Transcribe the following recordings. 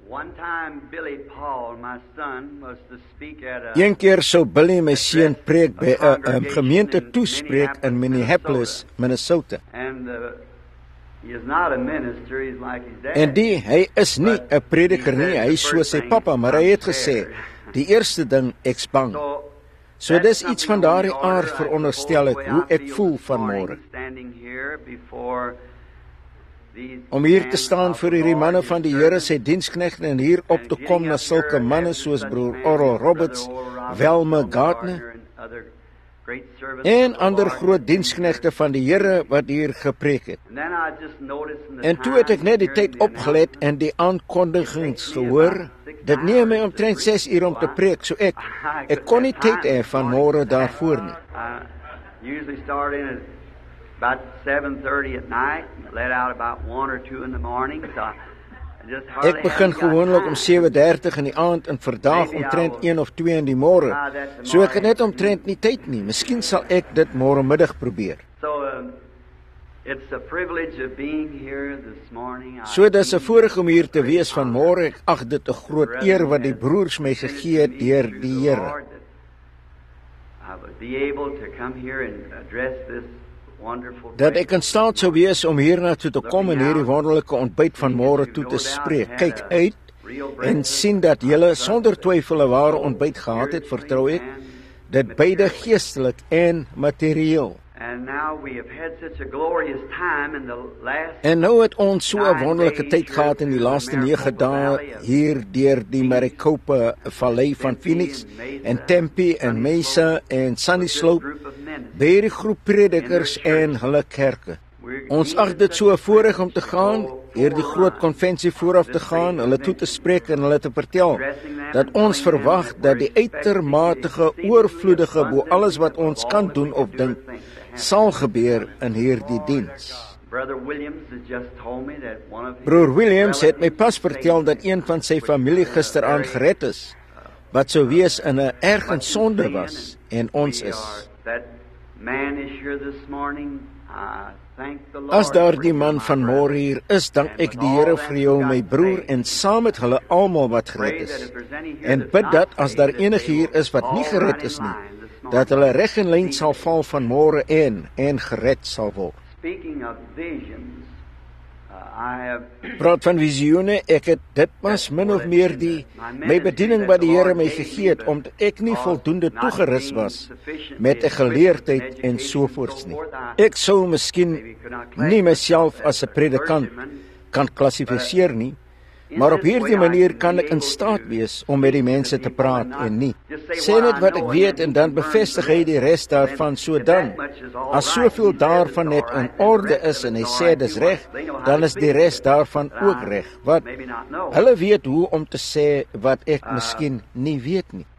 One time Billy Paul, my son, was to speak at a Een keer sou Billy my seun preek by 'n gemeente toespreek in Minneapolis, Minnesota. and he is not a minister, he's like his dad. En hy is nie 'n prediker nie, hy is so sy pappa, maar hy het gesê, die eerste ding, ek's bang. So dis iets van daardie aard veronderstel ek, hoe ek voel vanmôre. Om hier te staan vir hierdie manne van die Here, sy diensknegte, en hier op te kom na sulke manne soos broer Oral Roberts, Velma Gardner, en ander groot diensknegte van die Here wat hier gepreek het. En toe het ek net die tyd opgelet en die aankondigings gehoor. Dit neem my omtrent 6 uur om te preek, so ek kon nie tyd hê vanmôre daarvoor nie. Usually start in at about 7:30 at night, let out about 1 or 2 in the morning. So Ek begin gewoonlik om 7:30 in die aand en vandag omtrent 1 of 2 in die môre. So ek het net omtrent nie tyd nie. Miskien sal ek dit môre middag probeer. It's a privilege of being here this morning. So dis 'n voorreg om hier te wees vanmôre. Ek ag dit 'n groot eer wat die broers my gegee het deur die Here. Dat ek in staat sou wees om hiernatoe te kom en hierdie wonderlike ontbyt van môre toe te spreek. Kyk uit en sien dat julle sonder twyfel 'n ware ontbyt gehad het, vertrou ek, dit beide geestelik en materieel. En nou het ons so 'n wonderlike tyd gehad in die laaste 9 dae hier deur die Maricopa Vallei van Phoenix en Tempe en Mesa en Sunny Slope, by hierdie groep predikers en hulle kerke. Ons ag dit so 'n voorreg om te gaan, hierdie groot konvensie vooraf te gaan, hulle toe te spreek en hulle te vertel dat ons verwag dat die uitermate oorvloedige bo alles wat ons kan doen of dink sal gebeur in hierdie diens. Broer Williams het my pas vertel dat een van sy familie gisteraand gered is, wat sou wees in 'n erge sonde was, en ons is. As daar die man van môre hier is, dank ek die Here vir jou, my broer, en saam met hulle almal wat gered is. En bid dat as daar enige hier is wat nie gered is nie, dat hulle reg in lyn sal val van môre en gered sal word. Praat van visioene, ek het dit was min of meer my bediening wat die Here my gegee het, omdat ek nie voldoende toegerus was met 'n geleerdheid en sovoorts nie. Ek sou miskien nie myself as 'n predikant kan klassifiseer nie, maar op hierdie manier kan ek in staat wees om met die mense te praat en nie. Sê net wat ek weet en dan bevestig hy die res daarvan, so dan. As soveel daarvan net in orde is en hy sê dis reg, dan is die res daarvan ook reg. Wat? Hulle weet hoe om te sê wat ek miskien nie weet nie.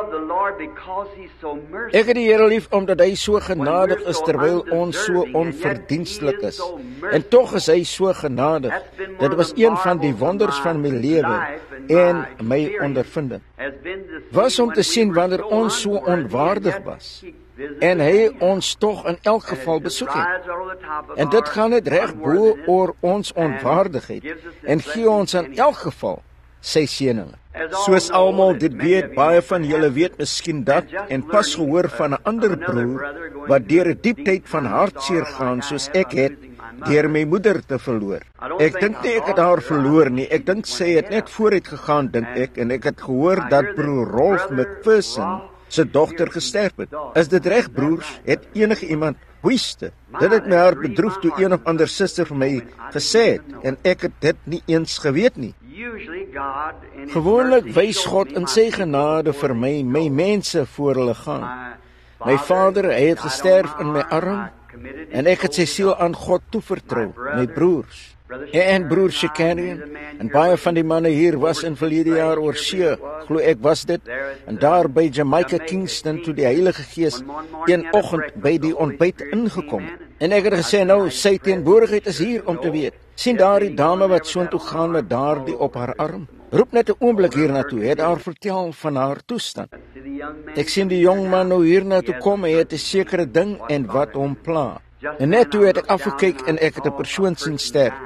Ek het die Here lief omdat hy so genadig is terwyl ons so onverdienstelik is. En tog is hy so genadig. Dit was een van die wonders van my lewe en my ondervinding. Was om te sien wanneer ons so onwaardig was en hy ons tog in elk geval besoek het. En dit gaan net reg bo oor ons onwaardigheid en gee ons in elk geval sy seëninge. Soos almal dit weet, baie van julle weet miskien dat, en pas gehoor van 'n ander broer wat deur 'n diep tyd van hartseer gaan soos ek het, deur my moeder te verloor. Ek dink nie ek het haar verloor nie, ek dink sy het net vooruit gegaan, dink ek, en ek het gehoor dat broer Rolf McPherson sy dogter gesterf het. Is dit reg, broers? Het enige iemand wiste? Dit het my hart bedroef toe een of ander suster vir my gesê het, en ek het dit nie eens geweet nie. Gewoonlik wys God in sy genade vir my mense voor hulle gaan. My vader, hy het gesterf in my arm, en ek het sy siel aan God toevertrou, my broers. En broer Shakarian, en baie van die manne hier was in verlede jaar oor see, glo ek was dit, en daar by Jamaica Kingston toe die Heilige Gees een oggend by die ontbyt ingekom. En ek het gesê, nou, sy teenwoordigheid is hier om te weet. Sien daar die dame wat soontoe gaan met daardie op haar arm? Roep net 'n oomblik hiernatoe, het haar vertel van haar toestand. Ek sien die jong man nou hiernatoe kom, hy het 'n sekere ding en wat hom pla. En net toe het ek afgekyk en ek het 'n persoon sien sterf.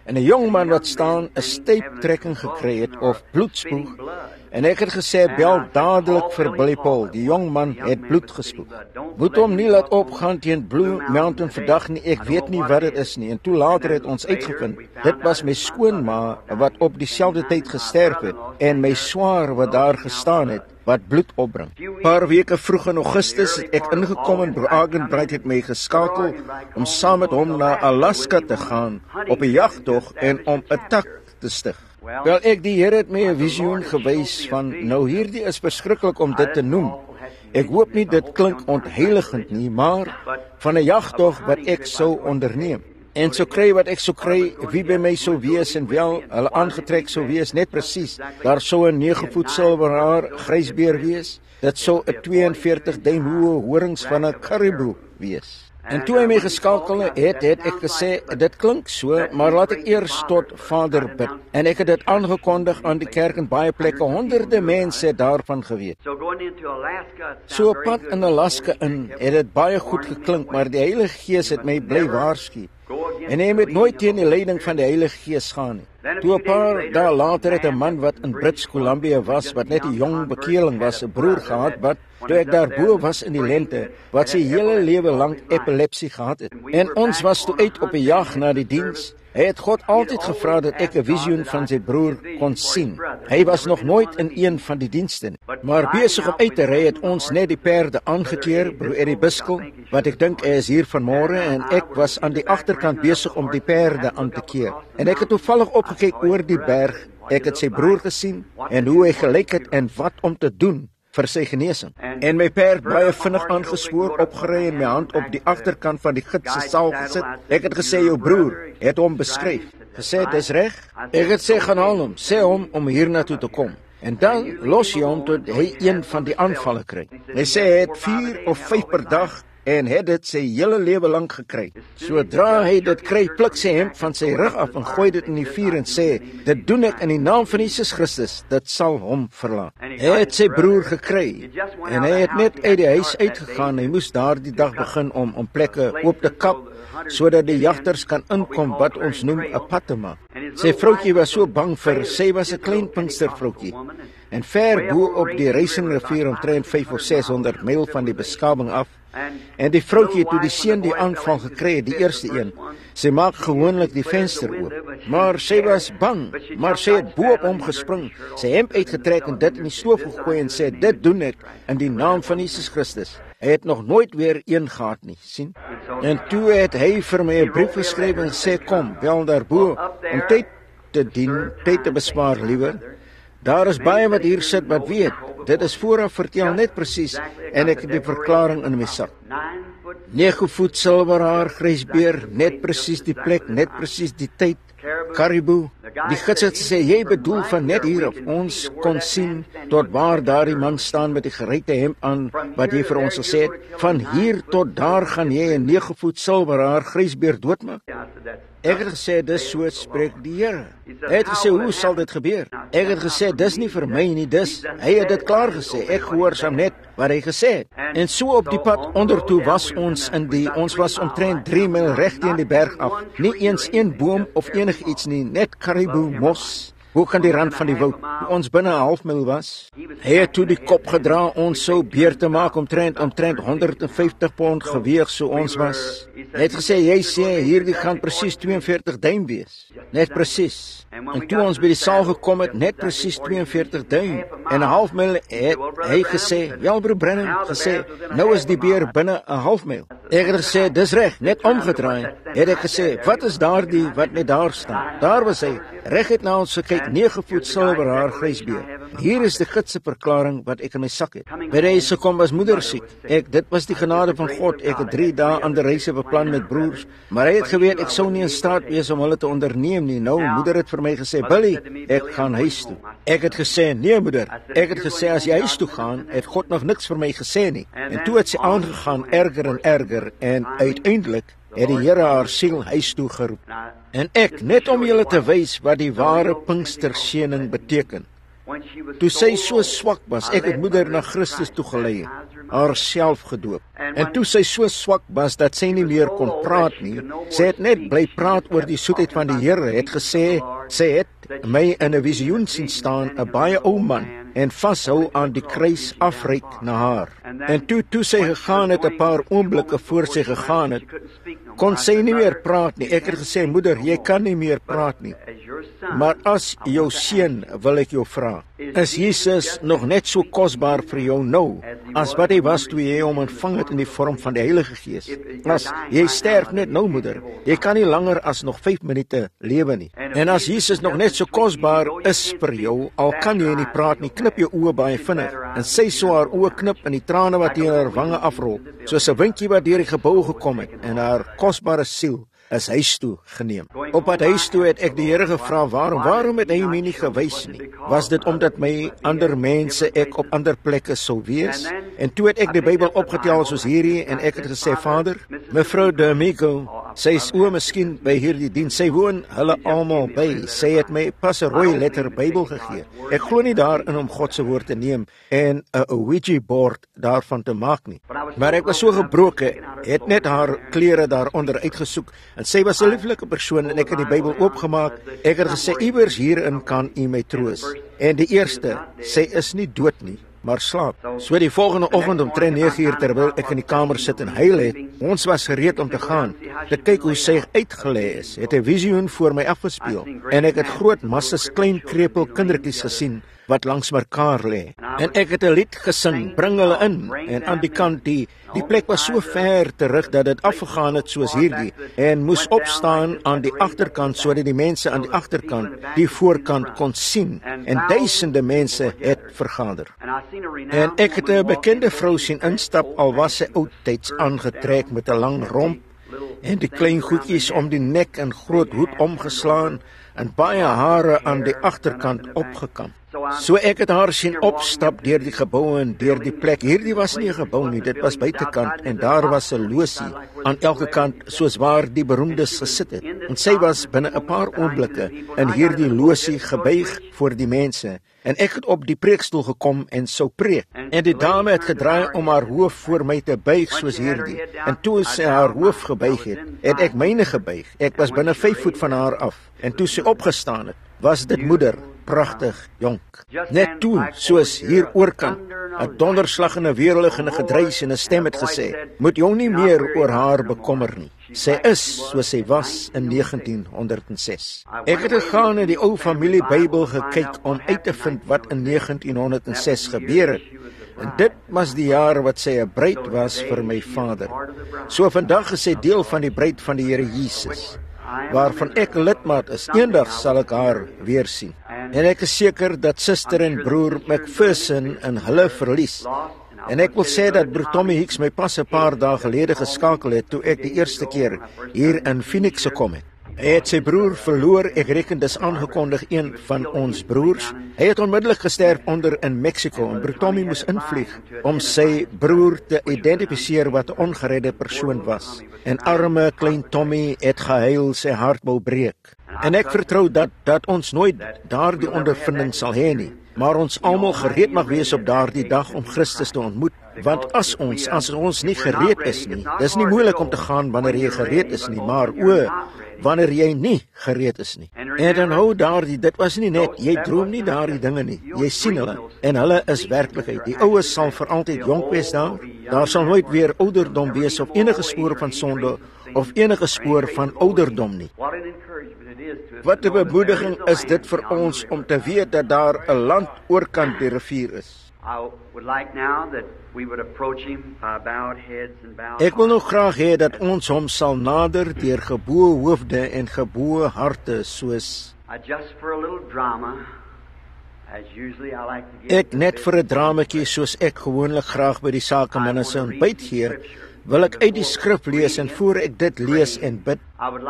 en 'n jong man wat staan 'n steyptrekking gekry het of bloedspoeg. En ek het gesê, bel dadelik vir Billy Paul, die jong man het bloed gespoeg. Moet hom nie laat opgaan teen Blue Mountain vandag nie, ek weet nie wat dit is nie. En toe later het ons uitgevind, dit was my skoonma wat op dieselfde tyd gesterf het, en my swaar wat daar gestaan het, wat bloed opbring. Paar weke vroeg in Augustus het ek ingekom en Broer Argenbright het my geskakel om saam met hom na Alaska te gaan op 'n jagtog en om 'n tak te stig. Wel, die Here het my 'n visioen gewys van, nou hierdie is verskriklik om dit te noem. Ek hoop nie dit klink ontheiligend nie, maar van 'n jagtog wat ek sou onderneem. En sou kry wat ek sou kry, wie by my sou wees en wel, hulle aangetrek sou wees, net presies. Daar sou 'n 9 voet silwerhaar grysbeer wees. Dit sou 'n 42 duim hoë horings van 'n caribou wees. En toe hy my geskakel het ek gesê, dit klink so, maar laat ek eers tot Vader bid. En ek het dit aangekondig aan die kerk in baie plekke, honderde mense het daarvan geweet. So op pad in Alaska in, het dit baie goed geklink, maar die Heilige Gees het my bly waarsku. En hy moet nooit teen die leiding van die Heilige Gees gaan nie. Toe 'n paar dae later het 'n man wat in Brits Columbia was, wat net 'n jong bekeerling was, 'n broer gehad wat, toe ek daarbo was in die lente, wat sy hele lewe lank epilepsie gehad het. En ons was toe uit op 'n jag na die diens. Hy het God altyd gevra dat ek 'n visioen van sy broer kon sien. Hy was nog nooit in een van die dienste nie. Maar besig om uit te ry het ons net die perde aangekeer, Broer Eddie Biskel, wat ek dink hy is hier vanmôre, en ek was aan die agterkant besig om die perde aan te keer. En ek het toevallig opgekyk oor die berg. Ek het sy broer gesien en hoe hy gelyk het en wat om te doen vir sy genesing. En my perd baie vinnig aangespoor, opgery en my hand op die agterkant van die gids se saal gesit. Ek het gesê, jou broer het hom beskryf. Gesê, dis reg. Ek het sê, gaan haal hom, sê hom om hier na toe te kom. En dan los jy hom tot hy een van die aanvalle kry. Hy sê hy het 4 of 5 per dag en het dit sy hele lewe lank gekry. Sodra hy dit kry, pluk sy hemp van sy rug af en gooi dit in die vuur en sê, dit doen ek in die naam van Jesus Christus, dit sal hom verlaat. Hy het sy broer gekry en hy het net uit die huis uitgegaan. Hy moes daardie dag begin om plekke oop te kap, sodat die jagters kan inkom wat ons noem 'n pad te maak. Sy vroutjie was so bang vir, sy was 'n klein Pinkster vroutjie. En ver bo op die Racing-rivier omtrent 500 of 600 myl van die beskamming af. En die vroutjie toe die seun die aanval gekry het, die eerste een, sy maak gewoonlik die venster oop. Maar sy was bang, maar sy het bo op hom gespring, sy hemp uitgetrek en dit in die stoof gegooi en sê, dit doen ek in die naam van Jesus Christus. Hy het nog nooit weer een gehad nie, sien? En toe het hy vir my 'n brief geskryf en sê, kom, wel daarbo, om tyd te dien, tyd te bespaar liewer. Daar is baie wat hier sit wat weet, dit is vooraf vertel net presies, en ek het die verklaring in my sak. 9 voet silwerhaar, grysbeer, net presies die plek, net presies die tyd, caribou. Die gids het gesê, jy bedoel van net hier of ons kon sien tot waar daardie man staan met die gereite hemp aan, wat jy vir ons gesê het, van hier tot daar gaan jy 'n 9 voet silwerhaar grysbeer doodmaak? Ek het gesê, dis so spreek die Here. Hy het gesê, hoe sal dit gebeur? Ek het gesê, dis nie vir my nie, dis. Hy het dit klaar gesê, ek gehoorsaam net wat hy gesê het. En so op die pad ondertoe was ons ons was omtrent 3 myl reg teen die berg af. Nie eens een boom of enigiets nie, net caribou mos. Hoe kan die rand van die woud, ons binne 'n half myl was? Hy het toe die kop gedra, ons sou beer te maak omtrent 150 pond geweeg so ons was. Hy het gesê, jy sê, hierdie gaan presies 42 duim wees. Net presies. En toe ons by die saal gekom het, net presies 42 duim. En 'n half myl het hy gesê, wel broer Brennan, gesê, nou is die beer binne 'n half myl. Ek het gesê, dis reg, net omgedraai. Het ek gesê, wat is daardie wat net daar staan? Daar was hy, reguit na ons gekyk, 9 voet silwerhaar grysbeer. Hier is die gids se verklaring wat ek in my sak het. By hy se kom was moeder siek. Dit was die genade van God. Ek het 3 dae aan die reise beplan met broers, maar hy het geweet ek sou nie in staat wees om hulle te onderneem nie. Nou, moeder het vir my gesê, Billy, ek gaan huis toe. Ek het gesê, nee moeder. Ek het gesê, as jy huis toe gaan, het God nog niks vir my gesê nie. En toe het sy aangegaan, erger en erger, en uiteindelik het die Here haar siel huis toe geroep. En ek, net om julle te wys wat die ware Pinksterseëning beteken. Toe sy so swak was, ek het moeder na Christus toe gelei. haarself gedoop. En toe sy so swak was dat sy nie meer kon praat nie, sy het net bly praat oor die soetheid van die Here, het gesê, sy het my in 'n visioen sien staan, 'n baie ou man, en vashou aan die kruis afreik na haar. En toe sy gegaan het, 'n paar oomblikke voor sy gegaan het, kon sy nie meer praat nie. Ek het gesê, moeder, jy kan nie meer praat nie. Maar as jou seun wil ek jou vra, is Jesus nog net so kosbaar vir jou nou, as wat hy was toe jy hom ontvang het in die vorm van die Heilige Gees? As jy sterf net nou, moeder, jy kan nie langer as nog 5 minute lewe nie. En as Jesus nog net so kosbaar is vir jou, al kan jy nie praat nie, knip jou oë baie vinnig. En sy so haar oë knip en die trane wat teen haar wange afrol, soos 'n windjie wat deur die gebou gekom het, en haar kosbare siel is huis toe geneem. Op pad huis toe het ek die Here gevra, waarom het hy my nie gewys nie? Was dit omdat my ander mense ek op ander plekke sou wees? En toe het ek die Bybel opgetel soos hierdie, en ek het gesê, Vader, mevrou D'Amico, sy is miskien by hierdie diens, sy woon hulle almal by, sy het my pas 'n rooi letter Bybel gegee. Ek glo nie daarin om God se woord te neem en 'n Ouija board daarvan te maak nie. Maar ek was so gebroken, het net haar klere daaronder uitgesoek, en sy was 'n lieflike persoon, en ek het die Bybel oopgemaak. Ek het gesê, iewers hierin kan u my troos. En die eerste, sy is nie dood nie, maar slaap. So die volgende oggend omtrent 9 uur, terwyl ek in die kamer sit en huil het, ons was gereed om te gaan, te kyk hoe sy uitgelê is, het 'n visioen voor my afgespeel, en ek het groot massas klein krepel kindertjies gesien, wat langs mekaar lê. En ek het 'n lied gesing, bring hulle in, en aan die kant, die plek was so ver terug, dat dit afgegaan het soos hierdie, en moes opstaan aan die agterkant, sodat die mense aan die agterkant, die voorkant kon sien, en duisende mense het vergader. En ek het 'n bekende vrou sien instap, al was sy oudtyds aangetrek met 'n lang romp, en die klein goedjies om die nek en groot hoed omgeslaan, en baie hare aan die agterkant opgekam. So ek het haar sien opstap deur die geboue en deur die plek. Hierdie was nie 'n gebou nie, dit was buitekant, en daar was 'n losie aan elke kant, soos waar die beroemdes gesit het. En sy was binne 'n paar oomblikke in hierdie losie gebuig voor die mense. En ek het op die preekstoel gekom en sou preek. En die dame het gedraai om haar hoof voor my te buig soos hierdie. En toe sy haar hoof gebuig het ek myne gebuig. Ek was binne 5 voet van haar af. En toe sy opgestaan het, was dit moeder, pragtig jonk. Net toe, soos hier oorkant, 'n donderslag en 'n weerlig en 'n gedruis en 'n stem het gesê, moet jou nie meer oor haar bekommer nie. Sy is soos sy was in 1906. Ek het gegaan in die ou familie Bybel gekyk om uit te vind wat in 1906 gebeur het. En dit was die jaar wat sy 'n bruid was vir my vader. So vandag is sy deel van die bruid van die Here Jesus, waarvan ek lidmaat is. Eendag sal ek haar weer sien. En ek is seker dat suster en broer McPherson in hulle verlies. En ek wil sê dat broer Tommy Hicks my pas 'n paar dae gelede geskakel het, toe ek die eerste keer hier in Phoenix gekom het. Hy het sy broer verloor, ek reken dis aangekondig een van ons broers. Hy het onmiddellik gesterf onder in Mexico, en broer Tommy moes invlieg om sy broer te identifiseer wat 'n ongeredde persoon was. En arme klein Tommy het gehuil, sy hart wou breek. En ek vertrou dat ons nooit daardie ondervinding sal hê nie, maar ons almal gereed mag wees op daardie dag om Christus te ontmoet. Want as ons nie gereed is nie, dis nie moeilik om te gaan wanneer jy gereed is nie, maar wanneer jy nie gereed is nie. En dan hou dit was nie net, jy droom nie daardie dinge nie, jy sien hulle, en hulle is werklikheid. Die oues sal vir altyd jonk wees daar sal nooit weer ouderdom wees of enige spoor van sonde of enige spoor van ouderdom nie. Wat 'n bemoediging is dit vir ons om te weet dat daar 'n land oorkant die rivier is. Ek wil nog graag hê dat ons hom sal nader deur geboë hoofde en geboë harte, soos ek net vir 'n dramatjie, soos ek gewoonlik graag by die sakemanne se ontbyt gee, wil ek uit die skrif lees, en voor ek dit lees en bid,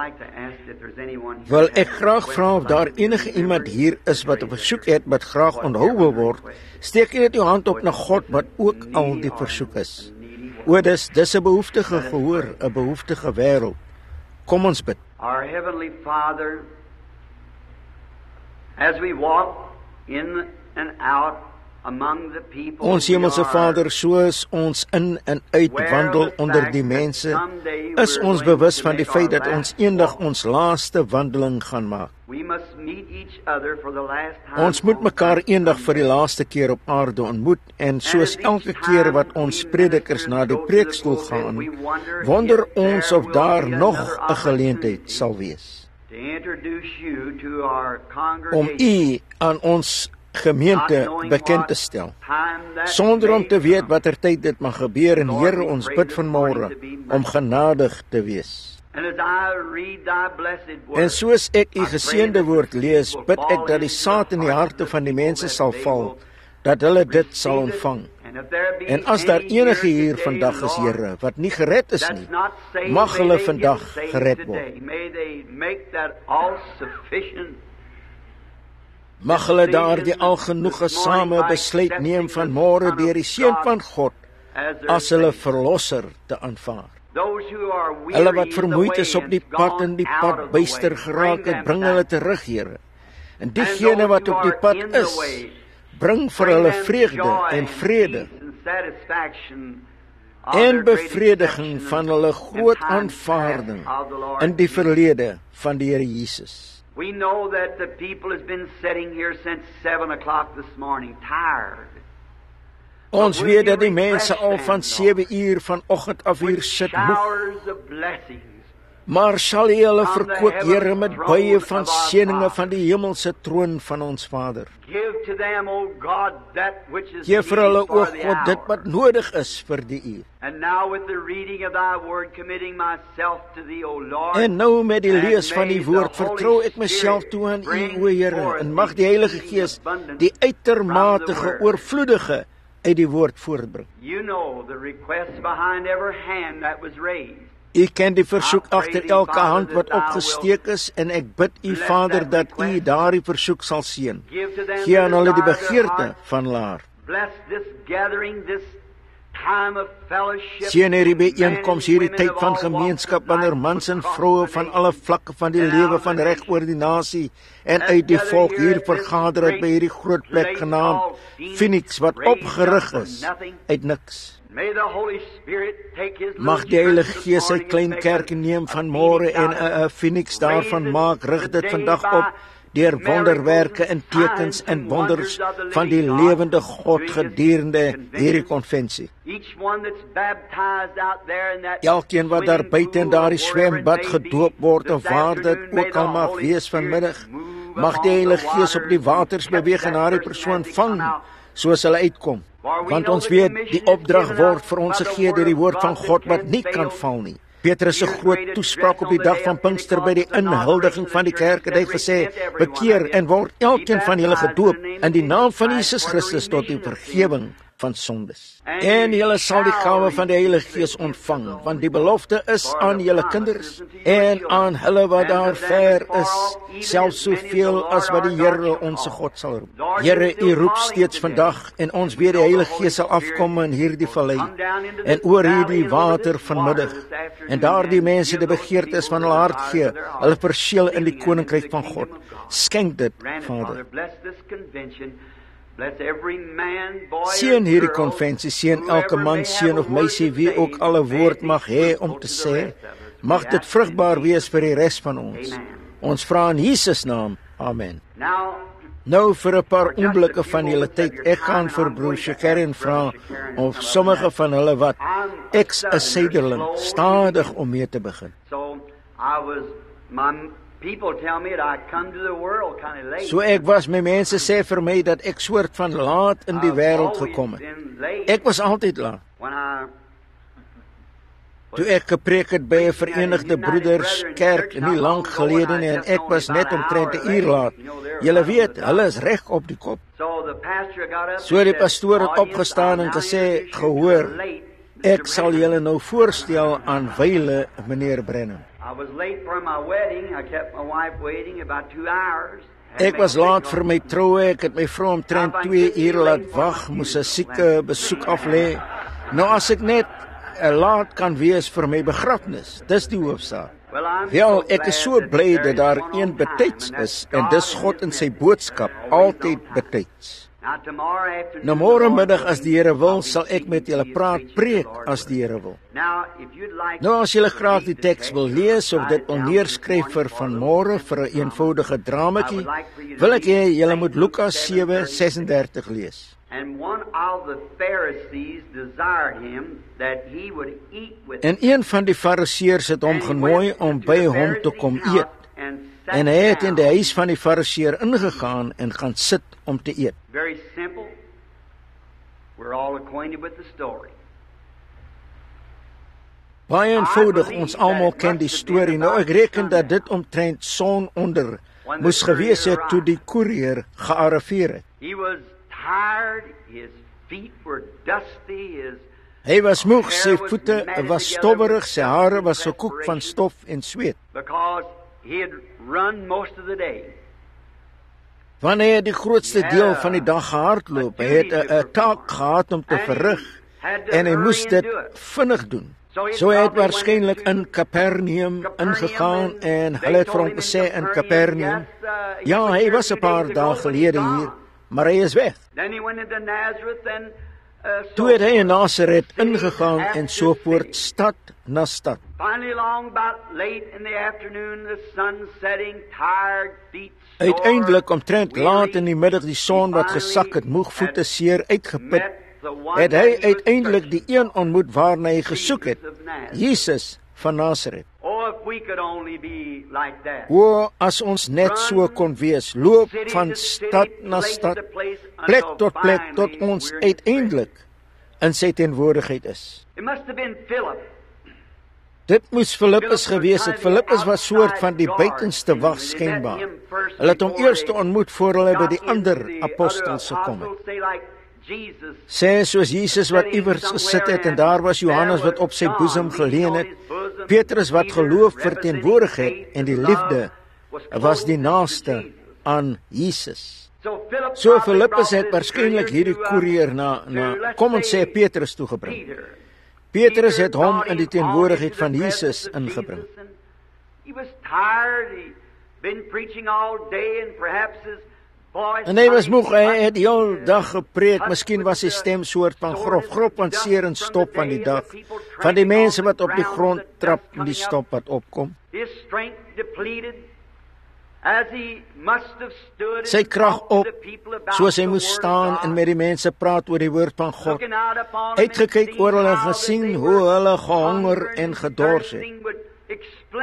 wil ek graag vra of daar enige iemand hier is wat op versoek het, wat graag onthou wil word. Steek net jou hand op na God, wat ook al die versoek is. Dis 'n behoeftige gehoor, 'n behoeftige wêreld. Kom ons bid. Our Heavenly Father, as we walk in and out among the people. Ons hemelse Vader, soos ons in en uit wandel onder die mense, is ons bewus van die feit dat ons eendag ons laaste wandeling gaan maak. We must meet each other for the last time. Ons moet mekaar eendag vir die laaste keer op aarde ontmoet, en soos elke keer wat ons predikers na die preekstoel gaan, wonder ons of daar nog 'n geleentheid sal wees To introduce you to our om congregation. U aan ons gemeente bekend te stel, sonder om te weet watter tyd dit mag gebeur. En Here, ons bid vanmôre om genadig te wees. And as I read thy blessed word, En soos ek U geseënde woord lees, bid ek dat die saad in die harte van die mense sal val, dat hulle dit sal ontvang. En as daar enige hier vandag is, Here, wat nie gered is nie, mag hulle vandag gered word. May they make that all-sufficient. Mag hulle daardie algenoegesame besluit neem van môre deur die Seun van God as hulle verlosser te aanvaar. Hulle wat vermoeid is op die pad en die pad byster geraak het, bring hulle terug, Here. En diegene wat op die pad is, bring vir hulle vreugde en vrede en bevrediging van hulle groot aanvaarding in die verlede van die Here Jesus. We know that the people has been sitting here since 7 o'clock this morning, tired. Ons weet dat die mense al van 7 uur vanoggend af hier sit moeg, Showers of blessings. maar sal U hulle verkoop, Here, met buie van seëninge van die hemelse troon van ons Vader. Give to them, O God, that which is Geef vir hulle, needed o for the God, dit hour. wat nodig is vir die uur. And now with the reading of thy word, committing myself to thee, O Lord. En nou met die and lees van may die woord the Holy vertrou ek Spirit myself toe aan U, bring o Here, forth en mag die Heilige Gees die uitermate oorvloedige uit die woord voortbring. You know the request behind every hand that was raised. U ken die versoek agter elke hand wat opgesteek is, en ek bid U, Vader, dat U daardie versoek sal seën. Give to them Gee aan hulle die desire of their begeerte heart. van hulle hart. Bless this gathering, this time of fellowship. Seën hierdie byeenkoms, hierdie Men, tyd women van of all gemeenskap, walks of wanneer life mans en across vroue the van nation. alle vlakke van die lewe van reg oor die nasie en uit die volk hier vergader het by hierdie groot plek genaamd Phoenix, wat opgerig is uit niks. May the Holy Spirit take his Mag die Heilige Gees sy klein kerkie neem van môre en 'n Phoenix daarvan maak. Rig dit vandag op deur wonderwerke en tekens en wonders van die lewende God gedurende hierdie konvensie. Each one that's baptized out there in that Elkeen wat daar buite in daardie swimming pool, swembad gedoop word of waar dit ook al mag wees vanmiddag, mag die Heilige Gees op die waters beweeg en daardie persoon vang soos hulle uitkom. Want ons weet die opdrag word vir ons gegee deur die woord van God wat nie kan val nie. Petrus se groot toespraak op die dag van Pinkster by die inhuldiging van die kerk het hy gesê: "Bekeer en word elkeen van julle gedoop in die naam van Jesus Christus tot die vergifnis van sondes. En julle sal die gawe van die Heilige Gees ontvang, want die belofte is aan julle kinders en aan hulle wat daar ver is, selfs soveel as wat die Here ons God sal roep." Here, U roep steeds vandag, en ons weet die Heilige Gees sal afkom in hierdie vallei en oor hierdie water vanmiddag, en daardie mense die begeertes van hulle hart gee, hulle perseel in die koninkryk van God. Skenk dit, Vader. Seën hierdie konvensie, seën elke man, seën of meisie, wie ook al 'n woord mag hê om te sê. Mag dit vrugbaar wees vir die res van ons. Ons vra in Jesus naam. Amen. Nou vir 'n paar oomblikke van julle tyd, ek gaan vir broer Shakarian vra of sommige van hulle wat ek's 'n suiderling, stadig om mee te begin. People tell me that I come to the world kind of late. So ek was, my mense sê vir my dat ek soort van laat in die wêreld gekom het. Ek was altyd laat. Toe ek gepreek het by 'n Verenigde Broeders Kerk nie lank gelede nie, en ek was net omtrent 'n uur laat. Julle weet, hulle is reg op die kop. So die pastoor het opgestaan en gesê: "Gehoor, ek sal julle nou voorstel aan wyle meneer Brennan." I was late for my wedding. I kept my wife waiting about 2 hours. Ek was laat vir my troue. Ek het my vrou omtrent 2 uur laat wag, moes 'n sieke besoek aflê. Nou as ek net laat kan wees vir my begrafnis, dis die hoofsaak. Wel, ek is so bly dat daar een betyds is, en dis God in sy boodskap, altyd betyds. Nou môre middag as die Here wil, sal ek met julle preek as die Here wil. Nou as julle graag die teks wil lees of dit wil neerskryf vir vanmôre vir 'n eenvoudige dramatjie, wil ek hê julle moet Lukas 7:36 lees. En een van die Fariseërs het hom genooi om by hom te kom eet. En hy het in die huis van die Fariseër ingegaan en gaan sit om te eet. Very simple. We're all acquainted with the story. Baie eenvoudig, ons almal ken die storie. Nou ek reken dat dit omtrent sononder moes gewees het toe die koerier gearriveer het. He was tired, his feet were dusty, Hy was moeg, sy voete was stobberig, sy hare was gekoek van stof en sweet. because he had run most of the day. Want hy het die grootste deel van die dag gehardloop. Hy het 'n taak gehad om te verrig en hy moes dit vinnig doen. So hy het waarskynlik in Kapernaum ingegaan en hulle het vir hom gesê in Kapernaum, ja, hy was 'n paar dae gelede hier, maar hy is weg. Then he went into Nazareth and Toe het hy in Nasaret ingegaan en so voort, stad na stad. finally along about late in the afternoon, the sun setting, tired feet sore. Uiteindelik omtrent laat in die middag, die son wat gesak het, moeg voete seer, uitgeput, het hy uiteindelik die een ontmoet waarna hy gesoek het, Jesus van Nasaret. Oh, if we could only be like that. O, as ons net so kon wees, loop van stad na stad, plek tot plek, tot ons uiteindelik in sy teenwoordigheid is. It must have been Philip. Dit moes Filippus gewees het. Filippus was soort van die buitenste wag skynbaar. Hulle het hom eers ontmoet voor hulle by die ander apostels gekom het. Sê soos Jesus wat iewers gesit het en daar was Johannes wat op sy boesem geleun het, Petrus wat geloof verteenwoordig het en die liefde was die naaste aan Jesus. So Filippus het waarskynlik hierdie koerier na kom ons sê Petrus toe gebring. Petrus het hom in die teenwoordigheid van Jesus ingebring. En hy was moeg, hy het die hele dag gepreek, miskien was sy stem soort van grof want seer en stop van die dag, van die mense wat op die grond trap en die stop wat opkom. Sy krag op, soos hy moes staan en met die mense praat oor die woord van God. Hy het gekyk oor hulle gesien hoe hulle gehonger en gedors het.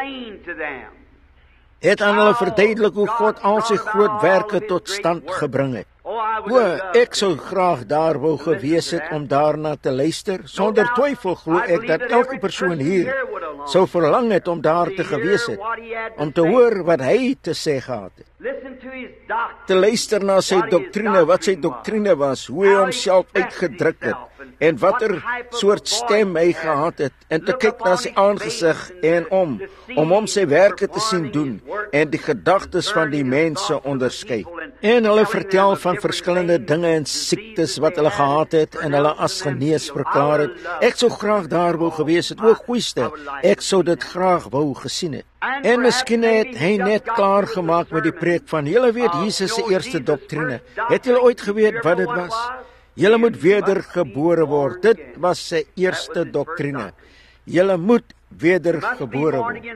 Het aan hulle verduidelik hoe God al sy groot werke tot stand gebring het. O, ek sou graag daar wou gewees het om daarna te luister. Sonder twyfel glo ek dat elke persoon hier sou verlang het om daar te gewees het, om te hoor wat hy te sê gehad het. Te luister na sy doktrine, wat sy doktrine was, hoe hy homself uitgedruk het, en watter soort stem hy gehad het, en te kyk na sy aangesig en om hom sy werke te sien doen, en die gedagtes van die mense onderskei. En hulle vertel van verskillende dinge en siektes wat hulle gehad het, en hulle as genees verklaar het. Ek sou graag daar wou gewees het, o goeiste, ek sou dit graag wou gesien het. En miskien het hy net klaar gemaak met die preek van, julle weet Jesus se eerste doktrine. Het julle ooit geweet wat dit was? Julle moet wedergebore word. Dit was sy eerste doktrine. Julle moet wedergebore word.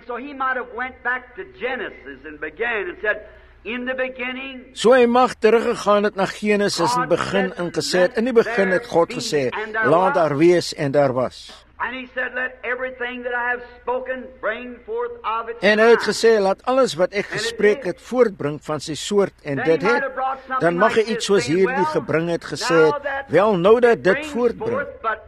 So hy mag teruggegaan het na Genesis en begin en gesê het, in die begin het God gesê, laat daar wees en daar was. En hy het gesê, laat alles wat ek gespreek het voortbring van sy soort, en dit het, dan mag hy iets soos hierdie gebring het, gesê het, wel nou dat dit voortbring.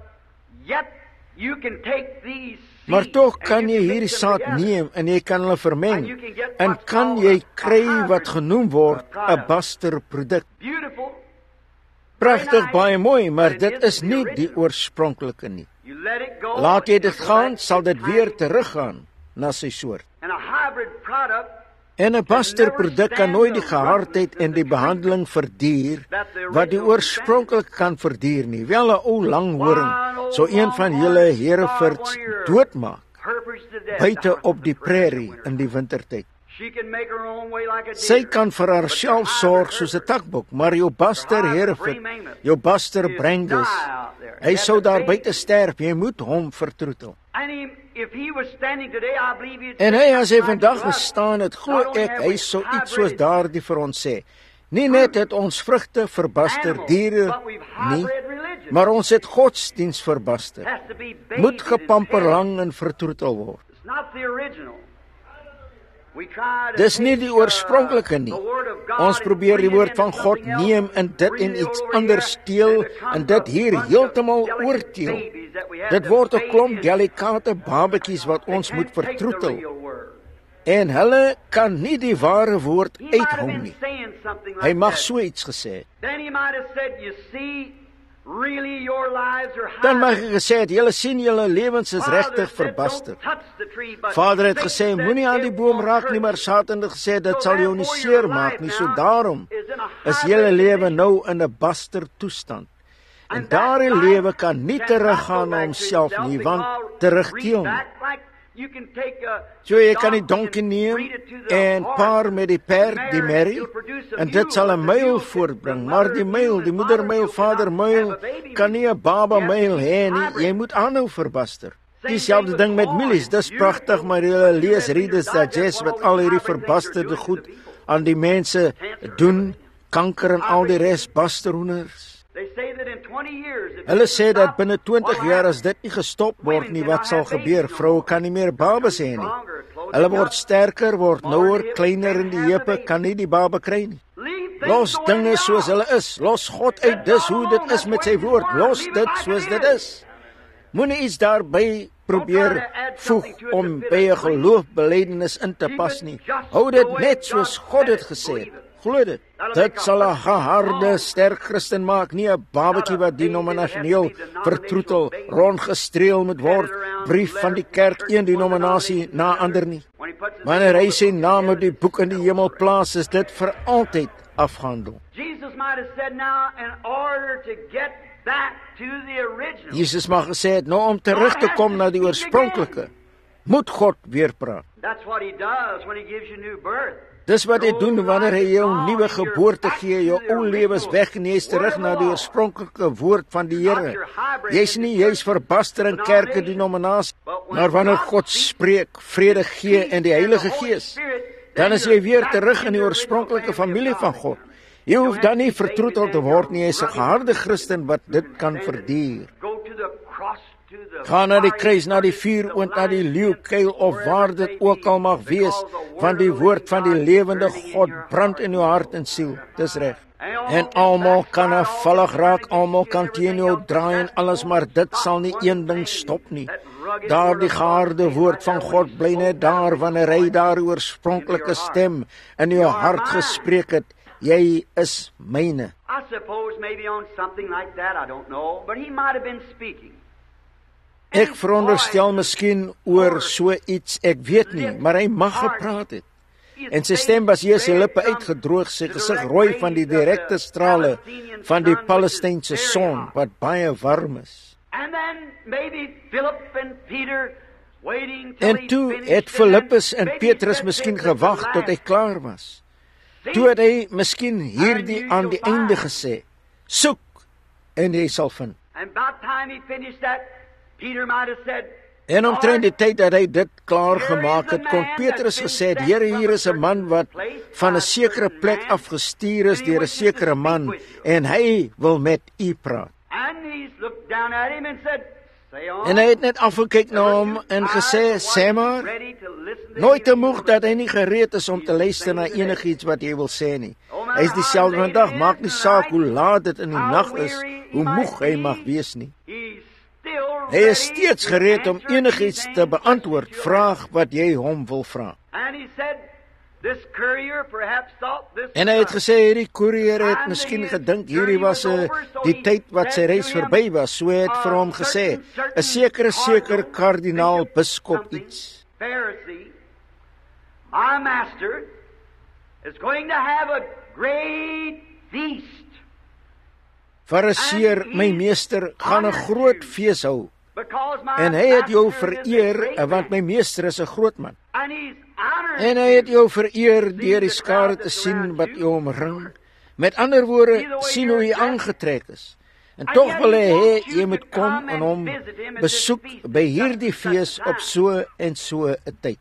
Maar toch kan jy hierdie saad neem, en jy kan hulle vermeng, en kan jy kry wat genoem word, 'n basterproduk. Pragtig, baie mooi, maar dit is nie die oorspronklike nie. Laat jy dit gaan, sal dit weer teruggaan na sy soort. En 'n basterproduk kan nooit die gehardheid en die behandeling verduur wat die oorspronklik kan verduur nie. Wel 'n ou langhoring, so een van julle Herefords doodmaak buite op die prairie in die wintertyd. She can make her own way like a Sy deer. kan vir haarself sorg soos 'n takbok, maar jou Buster Hereford, jou Buster Brangus, hy sou daar buite sterf, jy moet hom vertroetel. And if he was standing today, I believe he'd En say hy as hy something vandag to us. gestaan het, glo ek, hy sou iets soos daardie vir ons sê. Nie net het ons vrugte verbaster diere nie, maar ons het godsdiens verbaster. Has to be bathed Moet in his gepamper head. lang en vertroetel word. It's not the original. We try to Dis nie take, die oorspronklike nie. the word of God Ons and probeer die bring it woord into van God something else, neem en dit bring in it iets over anders here, steel and it comes en dit a hier bunch of heeltemal delicate oorteel. babies that we have Dit to word 'n bathe klomp in. delikate babetjies wat They ons can't moet take the vertroetel. real word. En hulle kan nie die ware woord He might have uithou been nie. saying something Hy like mag that. so iets gesê het. Then he might have said, you see, really your lives are Dan mag high. hy gesê het, julle sien julle lewens is regtig verbaster. Vader het gesê, moenie aan die boom raak nie, maar Satan het gesê, dit sal jou nie seer maak nie, so daarom is julle lewe nou in 'n baster toestand. En daardie lewe kan nie teruggaan na homself nie, want terugteel nie. So jy kan die donkie neem en paar met die perd, die merrie, en dit sal 'n muil voortbring, maar die muil, die moedermuil, vadermuil, kan nie 'n baba muil hê nie, jy moet aanhou verbaster. Dieselfde ding met mielies, dis pragtig, maar jy lees Reader's Digest wat al hierdie verbasterde goed aan die mense doen, kanker en al die res, basterhoenders. Hulle sê dat binne 20 jaar as dit nie gestop word nie, wat sal gebeur? Vroue kan nie meer babas hê nie. Hulle word sterker, word nouer, kleiner in die heupe, kan nie die baba kry nie. Los dinge soos hulle is. Los God uit, dis hoe dit is met sy woord. Los dit soos dit is. Moenie iets daarby probeer voeg om by 'n geloofbelydenis in te pas nie. Hou dit net soos God dit gesê het. Glo dit. Dit sal 'n geharde, sterk Christen maak, nie 'n babatjie wat denominasioneel vertroetel, rondgestreel moet word, brief van die kerk, een denominasie na ander nie. Wanneer hy sy naam op die boek in die hemel plaas, is dit vir altyd afgehandel. Jesus mag gesê het, nou om terug te kom na die oorspronklike, moet God weer praat. Dis wat hy doen wanneer hy jou nuwe geboorte gee, jou ou lewe is weg en jy is terug na die oorspronklike woord van die Here. Jy's nie juis verbaster in kerke denominasie, maar wanneer God spreek, vrede gee en die Heilige Gees, dan is jy weer terug in die oorspronklike familie van God. Jy hoef dan nie vertroetel te word nie, jy is 'n geharde Christen wat dit kan verduur. Ga na die kruis, na die vuuroond, na die leeukuil of waar dit ook al mag wees, want die woord van die lewende God brand in jou hart en siel. Dis reg. En almal kan afvallig raak, almal kan teen jou draai en alles, maar dit sal nie een ding stop nie. Daardie geharde woord van God bly net daar wanneer hy daar oorspronklike stem in jou hart gespreek het. Jy is myne. I suppose maybe on something like that, I don't know, but he might have been speaking. Ek veronderstel miskien oor so iets, ek weet nie, maar hy mag gepraat het. En sy stem was hier sy lippe uitgedroog, sy gesig rooi van die direkte strale van die Palestynse son wat baie warm is. En toe het Filippus en Petrus miskien gewag tot hy klaar was. Toe het hy miskien hierdie aan die einde gesê, soek en jy sal vind. En omtrent die tyd dat hy dit klaar gemaak het, kon Petrus gesê het, Here, hier is 'n man wat van 'n sekere plek afgestuur is deur 'n sekere man, en hy wil met u praat. En hy het net afgekyk na hom en gesê, sê maar, nooit te moeg dat hy nie gereed is om te luister na enigiets wat jy wil sê nie. Hy is dieselfde vandag, maak nie saak hoe laat dit in die nag is, hoe moeg hy mag wees nie. Hy is steeds gereed om enigiets te beantwoord, vraag wat jy hom wil vra. En hy het gesê, hierdie koerier het miskien gedink, hierdie was die tyd wat sy reis verby was, so het vir hom gesê, 'n sekere kardinaal, biskop iets. My master is going to have a great feast. Fariseer, my meester, gaan 'n groot fees hou. En hy het jou vereer, want my meester is 'n groot man. En hy het jou vereer deur die skare te sien wat jou omring. Met ander woorde, sien hoe hy aangetrek is. En tog wil hy hê jy moet kom en hom besoek by hierdie fees op so en so 'n tyd.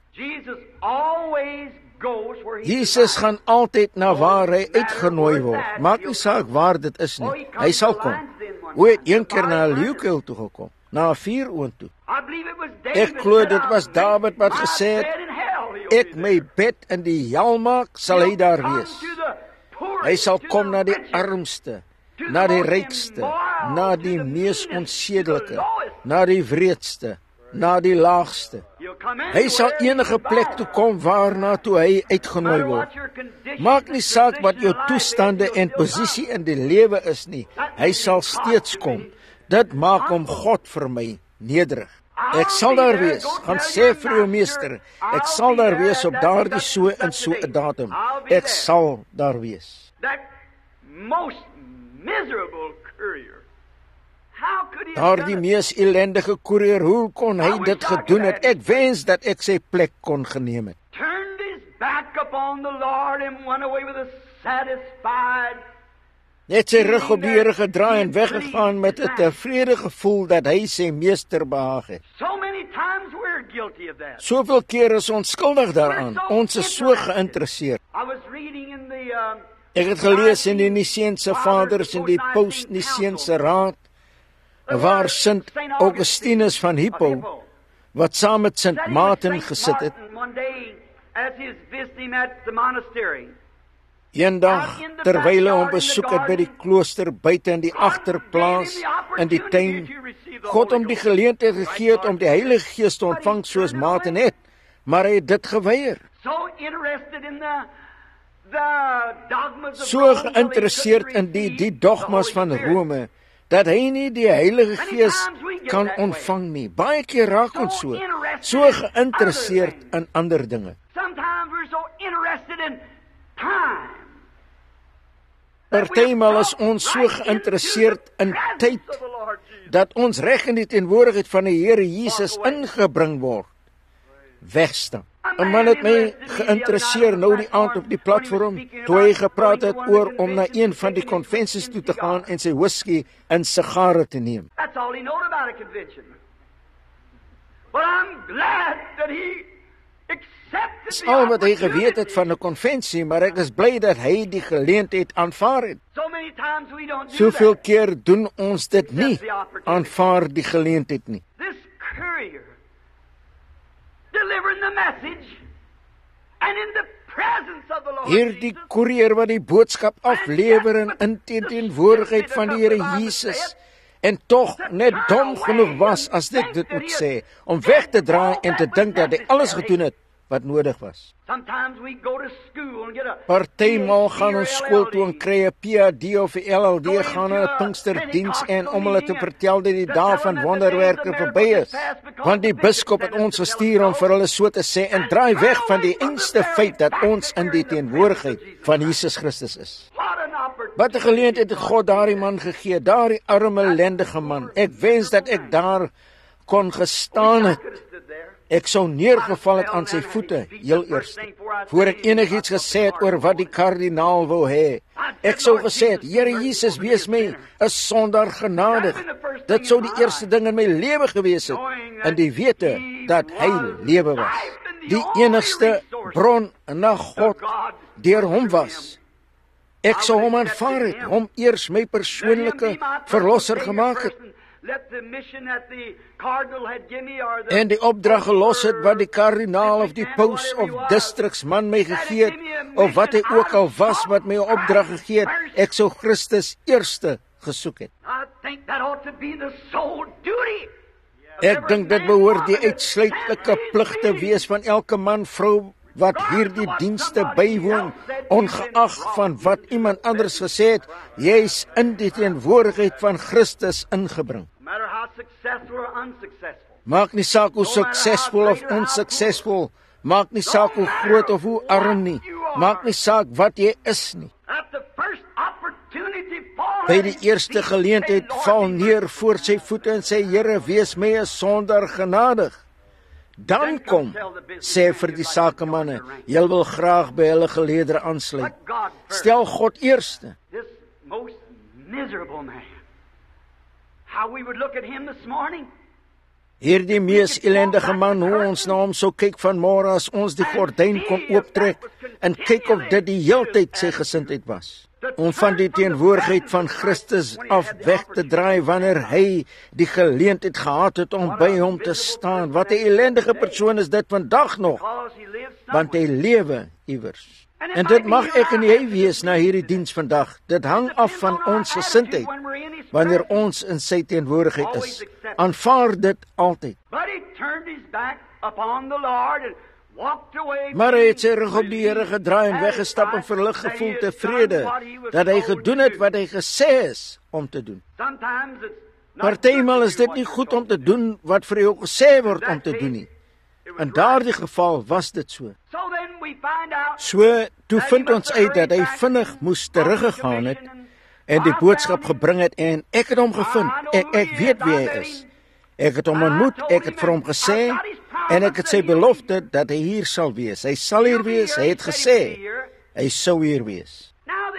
Jesus gaan altyd na waar hy uitgenooi word. Maak nie saak waar dit is nie. Hy sal kom. Hoe het een keer na Leukil toe gekom? Na 'n vuuroond toe. Ek glo dit was Dawid wat gesê het, ek my bed in die hel maak, sal hy daar wees. Hy sal kom na die armste, na die rykste, na die mees onsedelike, na die wreedste, na die laagste. Hy sal enige plek toe kom waarna toe hy uitgenooi word. Maak nie saak wat jou toestande en posisie in die lewe is nie. Hy sal steeds kom. Dit maak hom God vir my nederig. Ek sal daar wees. Gaan sê vir jou meester, ek sal daar wees op daardie so en so 'n datum. Ek sal daar wees. Daardie mees ellendige koerier, hoe kon hy dit gedoen het? Ek wens dat ek sy plek kon geneem het. Net sy rug op die Here gedraai en weggegaan met 'n tevrede gevoel dat hy sy meester behaag het. Soveel keer is ons skuldig daaraan. Ons is so geïnteresseerd. Ek het gelees in die Niceense Vaders en die Post-Niceense Raad, waar Sint Augustinus van Hippo, wat saam met Sint Martin gesit het, eendag, terwyl hy hom besoek het by die klooster buite in die agterplaas in die tuin, God hom die geleentheid gegee het om die Heilige Gees te ontvang soos Martin het, maar hy het dit geweier. So geïnteresseerd in die dogmas van Rome, dat hy nie die Heilige Gees kan ontvang nie. Baie keer raak ons so geïnteresseerd in ander dinge. Partymal is ons so geïnteresseerd in tyd, dat ons reg in die teenwoordigheid van die Here Jesus ingebring word, wegstaan. 'n Man het my geïnteresseer nou die aand op die platform, toe hy gepraat het oor om na een van die konvensies toe te gaan en sy whisky en sigare te neem. Dis al wat hy geweet het van 'n konvensie, maar ek is bly dat hy die geleentheid aanvaar het. Soveel keer doen ons dit nie, aanvaar die geleentheid nie. Hierdie koerier wat die boodskap aflewer in teenwoordigheid van die Here Jesus, en tog net dom genoeg was, as ek dit moet sê, om weg te draai en te dink dat hy alles gedoen het wat nodig was. Partymal gaan ons skool toe en kry 'n PhD of 'n LLD, gaan na 'n Pinksterdiens en om hulle te vertel dat die dae van wonderwerke verby is. Want die biskop het ons gestuur om vir hulle so te sê en draai weg van die enigste feit dat ons in die teenwoordigheid van Jesus Christus is. Wat 'n geleentheid het God daardie man gegee, daardie arme ellendige man. Ek wens dat ek daar kon gestaan het. Ek sou neergeval het aan sy voete, heel eers, voor ek enigiets gesê het oor wat die kardinaal wou hê. Ek sou gesê het, Here Jesus, wees my 'n sondaar genadig. Dit sou die eerste ding in my lewe gewees het, in die wete dat hy lewe was. Die enigste bron na God deur hom was. Ek sou hom aanvaar het, hom eers my persoonlike verlosser gemaak het. En die opdrag gelos het wat die kardinaal of die paus of distriksman my gegee het, of wat hy ook al was wat my 'n opdrag gegee het, ek sou Christus eerste gesoek het. Ek dink dit behoort die uitsluitlike plig te wees van elke man, vrou, wat hierdie dienste bywoon, ongeag van wat iemand anders gesê het, jy's in die teenwoordigheid van Christus ingebring. Maak nie saak hoe suksesvol of onsuksesvol, maak nie saak hoe groot of hoe arm nie, maak nie saak wat jy is nie. By die eerste geleentheid val neer voor sy voete en sê, Here, wees my 'n sondaar genadig. Dan kom, sê vir die sakemanne, jy wil graag by hulle geleedere aansluit. Stel God eerste. This most miserable man. How we would look at him this morning. Hierdie mees ellendige man, hoe ons na hom sou kyk vanmôre as ons die gordyn kon ooptrek en kyk of dit die heeltyd sy gesindheid was. Om van die teenwoordigheid van Christus af weg te draai wanneer hy die geleentheid gehad het om by hom te staan. Wat 'n ellendige persoon is dit vandag nog, want hy lewe iewers. En dit mag ek en jy wees na hierdie diens vandag. Dit hang af van ons gesindheid, wanneer ons in sy teenwoordigheid is. Aanvaar dit altyd. Maar hy het sy rug op die Here gedraai en weggestap en verlig gevoel tevrede, dat hy gedoen het wat hy gesê is om te doen. Partymal is dit nie goed om te doen wat vir jou gesê word om te doen nie. In daardie geval was dit so. So, toe vind ons uit dat hy vinnig moes teruggegaan het en die boodskap gebring het en ek het hom gevind. Ek weet wie hy is. Ek het hom ontmoet, ek het vir hom gesê en ek het sy belofte dat hy hier sal wees. Hy sal hier wees, hy het gesê, hy sou hier wees.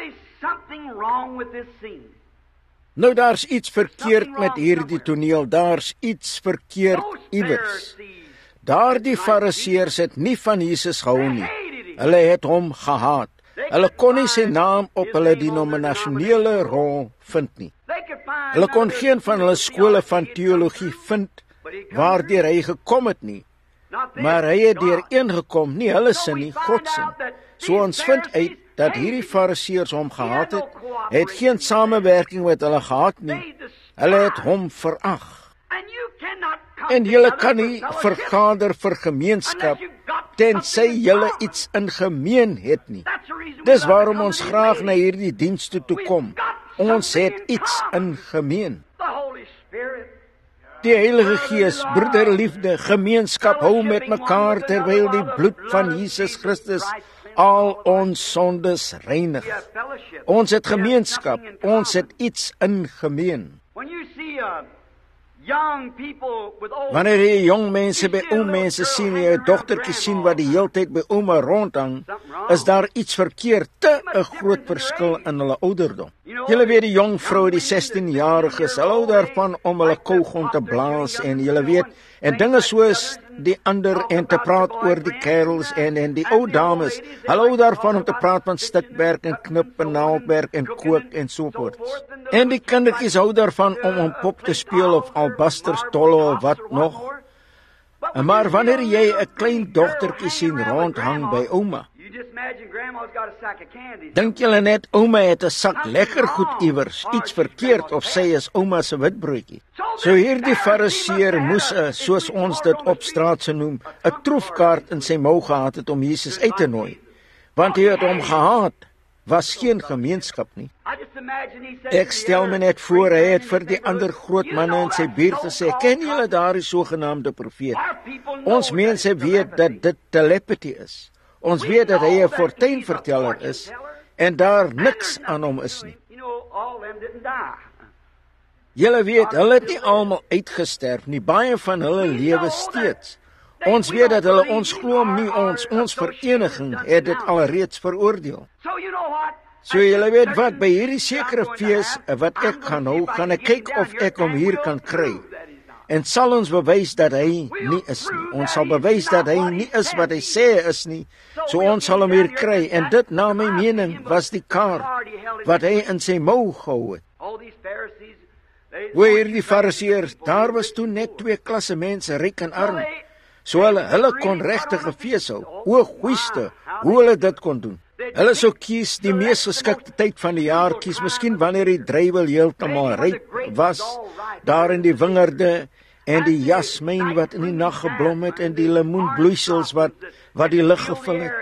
Nou daar's iets verkeerd met hierdie toneel, daar's iets verkeerd iewers. Daardie fariseërs het nie van Jesus gehou nie. Hulle het hom gehaat. Hulle kon nie sy naam op hulle denominasionele rol vind nie. Hulle kon geen van hulle skole van teologie vind waardeur hy gekom het nie. Maar hy het deur een gekom, nie hulle sin nie, God sin. So ons vind uit dat hierdie fariseërs hom gehaat het geen samewerking met hulle gehad nie. Hulle het hom verag. En julle kan nie vergader vir gemeenskap tensy julle iets in gemeen het nie. Dis waarom ons graag na hierdie diens toe kom. Ons het iets in gemeen. Die Heilige Gees, broederliefde, gemeenskap hou met mekaar terwyl die bloed van Jesus Christus al ons sondes reinig. Ons het gemeenskap, ons het iets in gemeen. Wanneer jy jong mense by ou mense sien, jy 'n dogtertjie sien wat die heeltyd by ouma rondhang, is daar iets verkeerd, 'n groot verskil in hulle ouderdom. Julle weet die jong vrou, die 16-jariges, hulle hou daarvan om hulle kougom te blaas en julle weet, en dinge soos die ander en te praat oor die kerels en die ou dames, hulle hou daarvan om te praat van stikwerk en knip en naaldwerk en kook en sovoorts. En die kindertjies hou daarvan om pop te speel of albasters tolle of wat nog. Maar wanneer jy 'n klein dogtertjie sien rondhang by ouma, dink julle net ouma het 'n sak lekker goed iewers, iets verkeerd of sy is ouma se witbroodjie. So hierdie fariseer moes, soos ons dit op straat se noem, 'n troefkaart in sy mou gehad het om Jesus uit te nooi, want hy het hom gehaat, was geen gemeenskap nie. Ek stel my net voor, hy het vir die ander groot manne in sy buurt gesê, ken julle daardie sogenaamde profeet? Ons mense weet dat dit telepathy is. Ons weet dat hy 'n fortuinverteller is en daar niks aan hom is nie. Julle weet, hulle het nie almal uitgesterf nie, baie van hulle lewe steeds. Ons weet dat hulle ons glo nie, ons vereniging het dit alreeds veroordeel. So julle weet wat, by hierdie sekere fees wat ek gaan hou, gaan ek kyk of ek hom hier kan kry. En sal ons bewys dat hy nie is nie. Ons sal bewys dat hy nie is wat hy sê is nie. So ons sal hom hier kry. En dit, na my mening, was die kaart wat hy in sy mou gehou het. Hoe hierdie fariseërs, daar was toe net twee klasse mense, ryk en arm. So hulle kon regtig 'n fees hou. O, goeiste, hoe hulle dit kon doen. Hulle sou kies die mees geskikte tyd van die jaar, kies miskien wanneer die druiwe heeltemal ryp was, daar in die wingerde, en die jasmijn wat in die nag geblom het, en die lemoenbloeisels wat die lug gevul het.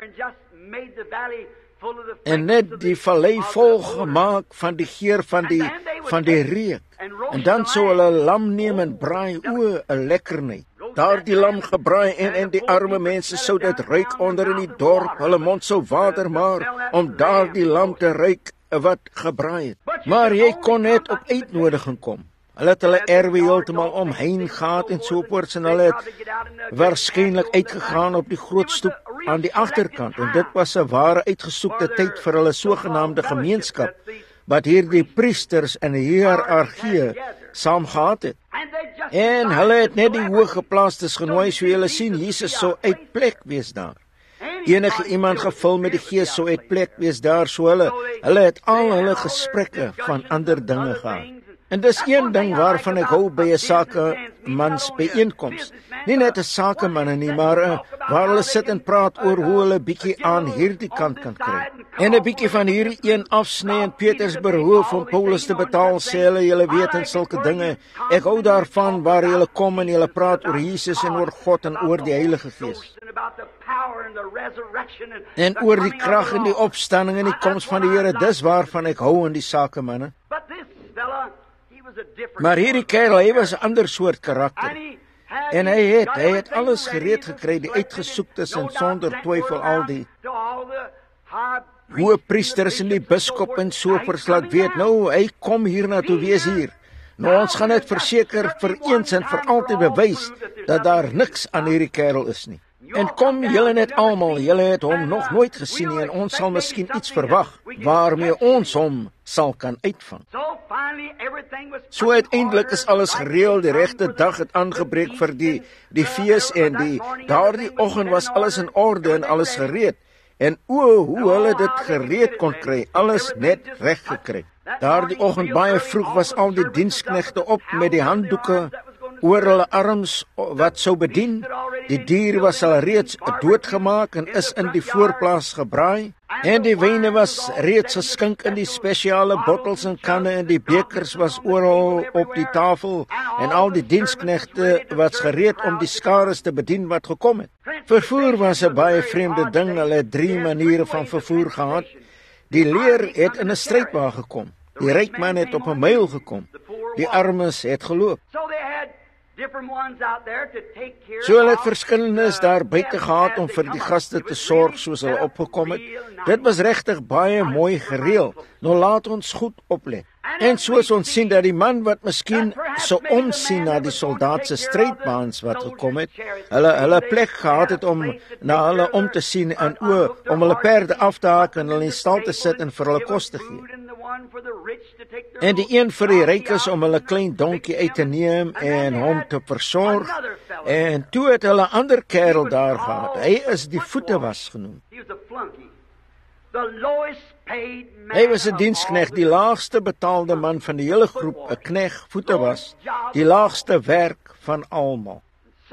En net die vallei vol gemaak van die geur van die reuk. En dan sou hulle lam neem en braai, o, 'n lekkernye. Daar die lam gebraai en die arme mense sou dit ruik onder in die dorp, hulle mond sou water maar om daar die lam te ruik wat gebraai het. Maar jy kon net op uitnodiging kom. Hulle het hulle erwe heeltemal omheen gehad en sovoorts en hulle het waarskynlik uitgegaan op die groot stoep aan die agterkant. En dit was 'n ware uitgesoekte tyd vir hulle sogenaamde gemeenskap, wat hierdie priesters en hiërargie saam gehad het. En hulle het net die hooggeplaastes genooi, so julle sien, Jesus sou uit plek wees daar. Enige iemand gevul met die Gees sou uit plek wees daar, so hulle het al hulle gesprekke van ander dinge gehad. En dis een ding waarvan ek hou by 'n sakemans byeenkoms. Nie net 'n sakemanne nie, maar waar hulle sit en praat oor hoe hulle bietjie aan hierdie kant kan kry. En 'n bietjie van hierdie een afsny in Petersburg hoof om Paulus te betaal, sê hulle, julle weet en sulke dinge. Ek hou daarvan waar julle kom en julle praat oor Jesus en oor God en oor die Heilige Gees. En oor die krag en die opstanding en die koms van die Here, dis waarvan ek hou in die sakemanne. Maar hierdie kerel, hy was 'n ander soort karakter. En hy het alles gereed gekry, die uitgesoektes en sonder twyfel al die hoë priesters en die biskop en so verslaat weet, nou, hy kom hier na toe wees hier. Nou, ons gaan net verseker vir eens en vir altyd bewys dat daar niks aan hierdie kerel is nie. En kom julle net almal, julle het hom nog nooit gesien nie en ons sal miskien iets verwag waarmee ons hom sal kan uitvang. So uiteindelik is alles gereël, die regte dag het aangebreek vir die fees en daardie oggend was alles in orde en alles gereed. En hoe hulle dit gereed kon kry, alles net reg gekry. Daardie oggend baie vroeg was al die diensknegte op met die handdoeke oor hulle arms wat sou bedien. Die dier was al reeds doodgemaak en is in die voorplaas gebraai. En die wyne was reeds geskink in die spesiale bottels en kanne en die bekers was oral op die tafel en al die diensknegte was gereed om die skares te bedien wat gekom het. Vervoer was 'n baie vreemde ding. Hulle het 3 maniere van vervoer gehad. Die leer het in 'n strydwa gekom. Die ryk man het op 'n myl gekom. Die armes het geloop. So hulle het verskillendes daar buite gehad om vir die gaste te sorg soos hulle opgekom het. Dit was regtig baie mooi gereël. Nou laat ons goed oplet. En soos ons sien dat die man wat miskien sou omsien na die soldaat se strydbaans wat gekom het, hulle plek gehad het om na hulle om te sien en om hulle perde af te haak en hulle in stal te sit en vir hulle kos te gee. En die een vir die rykes om hulle klein donkie uit te neem en hom te versorg. En toe het hulle 'n ander kerel daar gehad. Hy is die voetewas genoem. Hy was 'n diensknegt, die laagste betaalde man van die hele groep, 'n knegt, voetewas, die laagste werk van almal.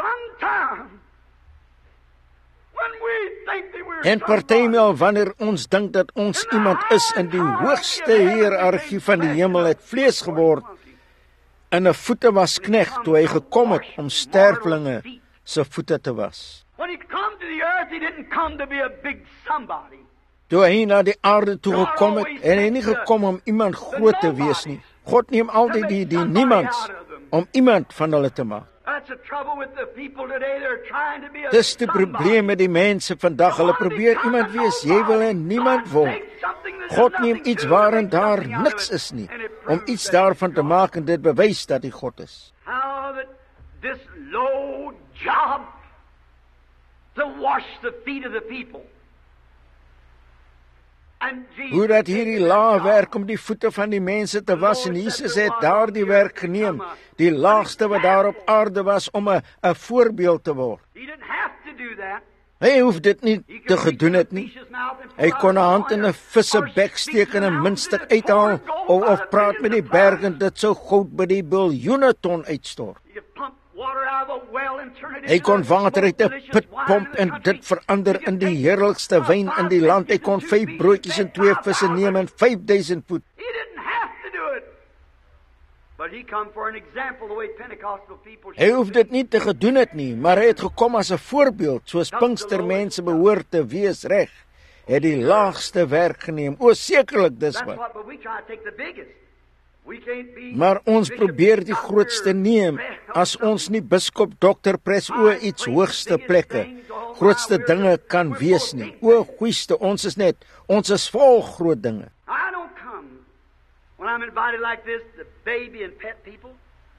En partymal wanneer ons dink dat ons iemand is in die hoogste hiërargie van die hemel het vlees geword in 'n voetewas knegt toe hy gekom het om sterflinge se voete te was. Toe hy na die aarde toe gekom het en hy nie gekom om iemand groot te wees nie. God neem altyd die niemands om iemand van hulle te maak. Dis die probleem met die mense vandag. Hulle probeer iemand wees. Jy wil 'n niemand word. God neem iets waarin daar niks is nie, om iets daarvan te maak en dit bewys dat hy God is. Hoe dat hierdie laag werk om die voete van die mense te was en Jesus het daardie werk geneem, die laagste wat daar op aarde was om 'n voorbeeld te word. Hy hoef dit nie te gedoen het nie. Hy kon 'n hand in 'n vissebek steek en 'n muntstuk uithaal of praat met die berg en dit sou goud by die biljoene ton uitstort. Hy kon water uit 'n put pomp en dit verander in die heerlikste wyn in die land. Hy kon 5 broodjies en 2 visse neem en 5000 voet. Hy hoef dit nie te gedoen het nie, maar hy het gekom as 'n voorbeeld, soos Pinkstermense behoort te wees, reg. Hy het die laagste werk geneem. O, sekerlik dis wat. Maar ons probeer die grootste neem, as ons nie biskop, dokter, pres, iets hoogste plekke, grootste dinge kan wees nie. O, goeieste, ons is vol groot dinge. I'm invited like this, the baby and pet people,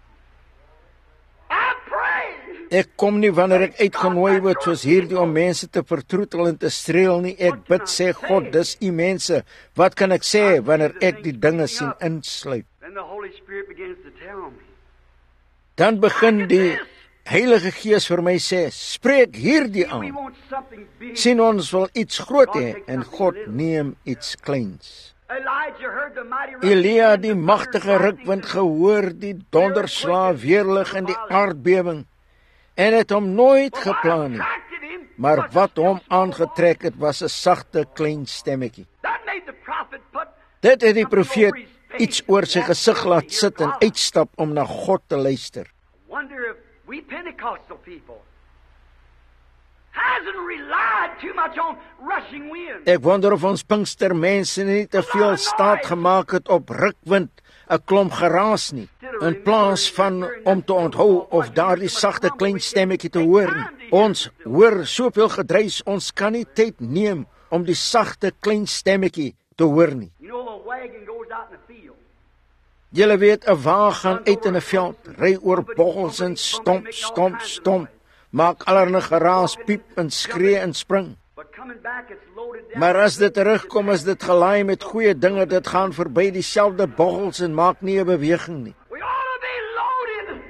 I pray. Ek kom nie wanneer ek uitgenooi word soos hierdie om mense te vertroetel en te streel nie. Ek bid, sê God, dis u mense. Wat kan ek sê wanneer ek die dinge sien insluip? Then the Holy Spirit begins to tell me. Dan begin die Heilige Gees vir my sê, spreek hierdie We aan. want something big. Sien, ons wil iets groot hê en God neem iets kleins. Elijah heard the mighty Elia die magtige rukwind gehoor, die donderslae, weerlig en die aardbewing, en het hom nooit geplan nie. attracted him. Maar wat hom aangetrek het, was 'n sagte klein stemmetjie. That made the prophet put Dit het die profeet iets oor sy gesig laat sit en uitstap om na God te luister. wonder if we Pentecostal people hasn't relied too much on rushing wind. Ek wonder of ons Pinkstermense nie te veel staat gemaak het op rukwind, 'n klomp geraas nie, in plaas van om te onthou of daardie sagte klein stemmetjie te hoor nie. Ons hoor soveel gedruis, ons kan nie tyd neem om die sagte klein stemmetjie te hoor nie. You know, a wagon goes out in the field. Julle weet, 'n wa gaan uit in 'n veld, ry oor boggels en stomp, stomp, stomp, maak allerlei geraas, piep en skree en spring. But coming back, it's loaded down. Maar as dit terugkom, is dit gelaai met goeie dinge, dit gaan verby dieselfde boggels en maak nie 'n beweging nie. We ought to be loaded.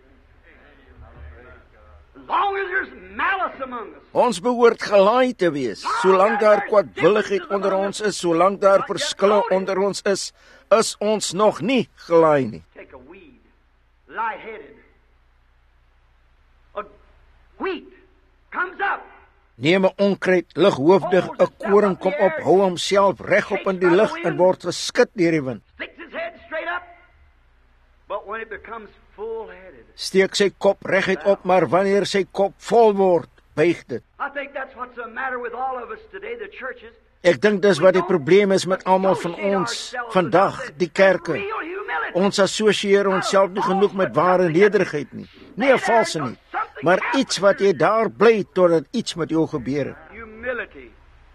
As long as there's malice among us. Ons behoort gelaai te wees. Solank daar kwaadwilligheid onder ons is, solank daar verskille onder ons is ons nog nie gelaai nie. Take a weed, light-headed. A wheat comes up. Neem 'n onkruid, lighoofdig, 'n koring kom op, hou homself regop in die lug en word geskit deur die wind. Sticks his head straight up. But when it becomes full-headed, Steek sy kop reguit op, maar wanneer sy kop vol word, buig dit. I think that's what's the matter with all of us today, the churches. Ek dink dis wat die probleem is met almal van ons vandag, die kerke. Real humility. Ons assosieer onsself nie genoeg met ware nederigheid nie. Nie 'n valse nie, maar iets wat jy daar bly totdat iets met jou gebeur het. Humility.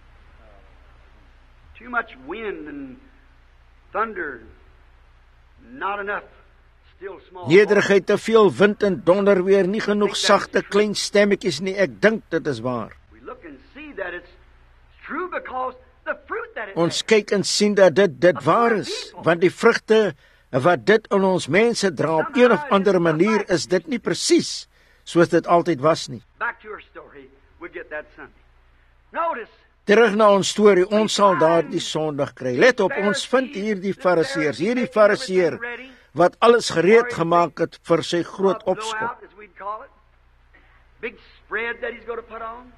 Too much wind and thunder. Not enough still small. Nederigheid, te veel wind en donder weer, nie genoeg sagte klein stemmetjies nie. Ek dink dit is waar. We look and see that it's true because the fruit that it Ons kyk en sien dat dit waar is, want die vrugte wat dit in ons mense dra op een of ander manier is dit nie presies soos dit altyd was nie. Back to our story. We get that Sunday. Notice. Terug na ons storie, ons sal daardie Sondag kry. Let op, ons vind hierdie fariseërs, hierdie fariseer wat alles gereed gemaak het vir sy groot opskop. Blowout, as we'd call it. Big spread that he's going to put on.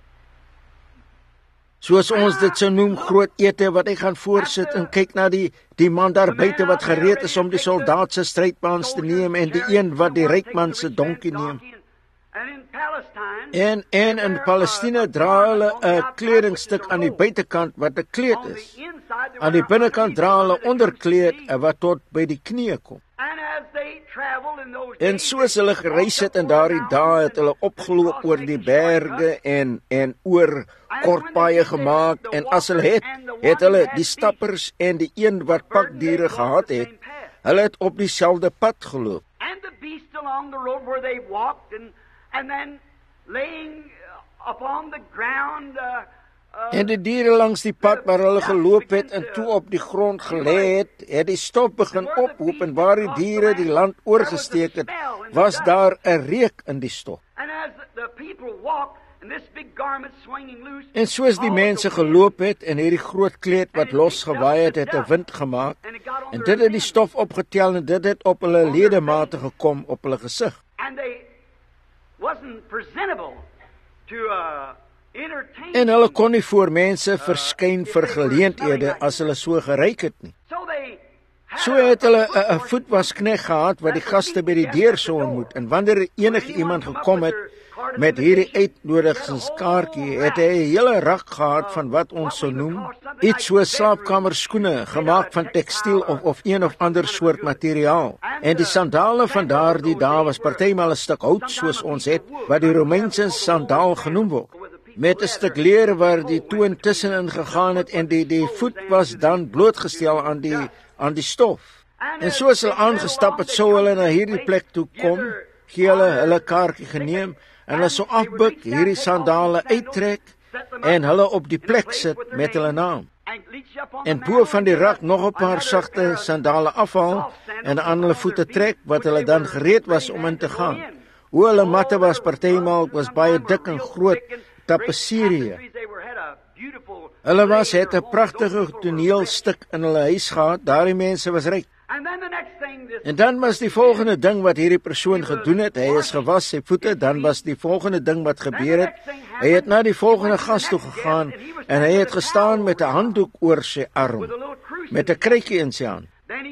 Soos ons dit sou noem, groot ete wat hy gaan voorsit en kyk na die man daar buite wat gereed is om die soldaat se strydpaans te neem en die een wat die ryk man se donkie neem. And in Palestine, En in Palestina dra hulle 'n kledingstuk aan die buitekant wat 'n kleed on is. the inside, they Aan die were binnekant dra hulle onderkleed wat tot by die knieë kom. And as they traveled in those En days, soos hulle gereis het in daardie dae het hulle opgeloop oor die berge en oor kort paaie gemaak en as hulle het hulle die stappers en die een wat pakdiere gehad het, hulle het op dieselfde pad geloop. and the beasts along the road where they walked, and then laying upon the ground. En die diere langs die pad waar hulle geloop het en toe op die grond gelê het die stof begin ophoop en waar die diere die land oorgesteek het, was daar 'n reuk in die stof. And as the people walked, and this big garment swinging loose, En soos die mense geloop het en hierdie groot kleed wat losgewaai het 'n wind gemaak, en dit het die stof opgetel en dit het op hulle ledemate gekom op hulle gesig. and they wasn't presentable to entertain. En hulle kon nie voor mense verskyn vir geleenthede as hulle so geryk het nie. So they So het hulle 'n voetwasknegt gehad wat die gaste by die deur sou ontmoet en wanneer enige iemand gekom het met hierdie uitnodigingskaartjie, het hy 'n hele rak gehad van wat ons sou noem iets soos slaapkamerskoene gemaak van tekstiel of een of ander soort materiaal. En die sandale van daardie dae was partymal 'n stuk hout soos ons het wat die Romeinse sandaal genoem word. met 'n stuk leer waar die toon tussenin gegaan het en die voet was dan blootgestel aan die stof. En soos hulle aangestap het, sou hulle na hierdie plek toe kom, gee hulle kaartjie geneem en hulle sou afbuk, hierdie sandale uittrek en hulle op die plek sit met hulle naam. En bo van die rak nog 'n paar sagte sandale afhaal en aan hulle voete trek wat hulle dan gereed was om in te gaan. Hoe hulle matte was partymaal was baie dik en groot tapisserie. Hulle het 'n pragtige toneelstuk in hulle huis gehad. Daardie mense was ryk. En dan was die volgende ding wat hierdie persoon gedoen het, hy is gewas sy voete. Dan was die volgende ding wat gebeur het, hy het na die volgende gas toe gegaan en hy het gestaan met 'n handdoek oor sy arm, met 'n kruikie in sy hand.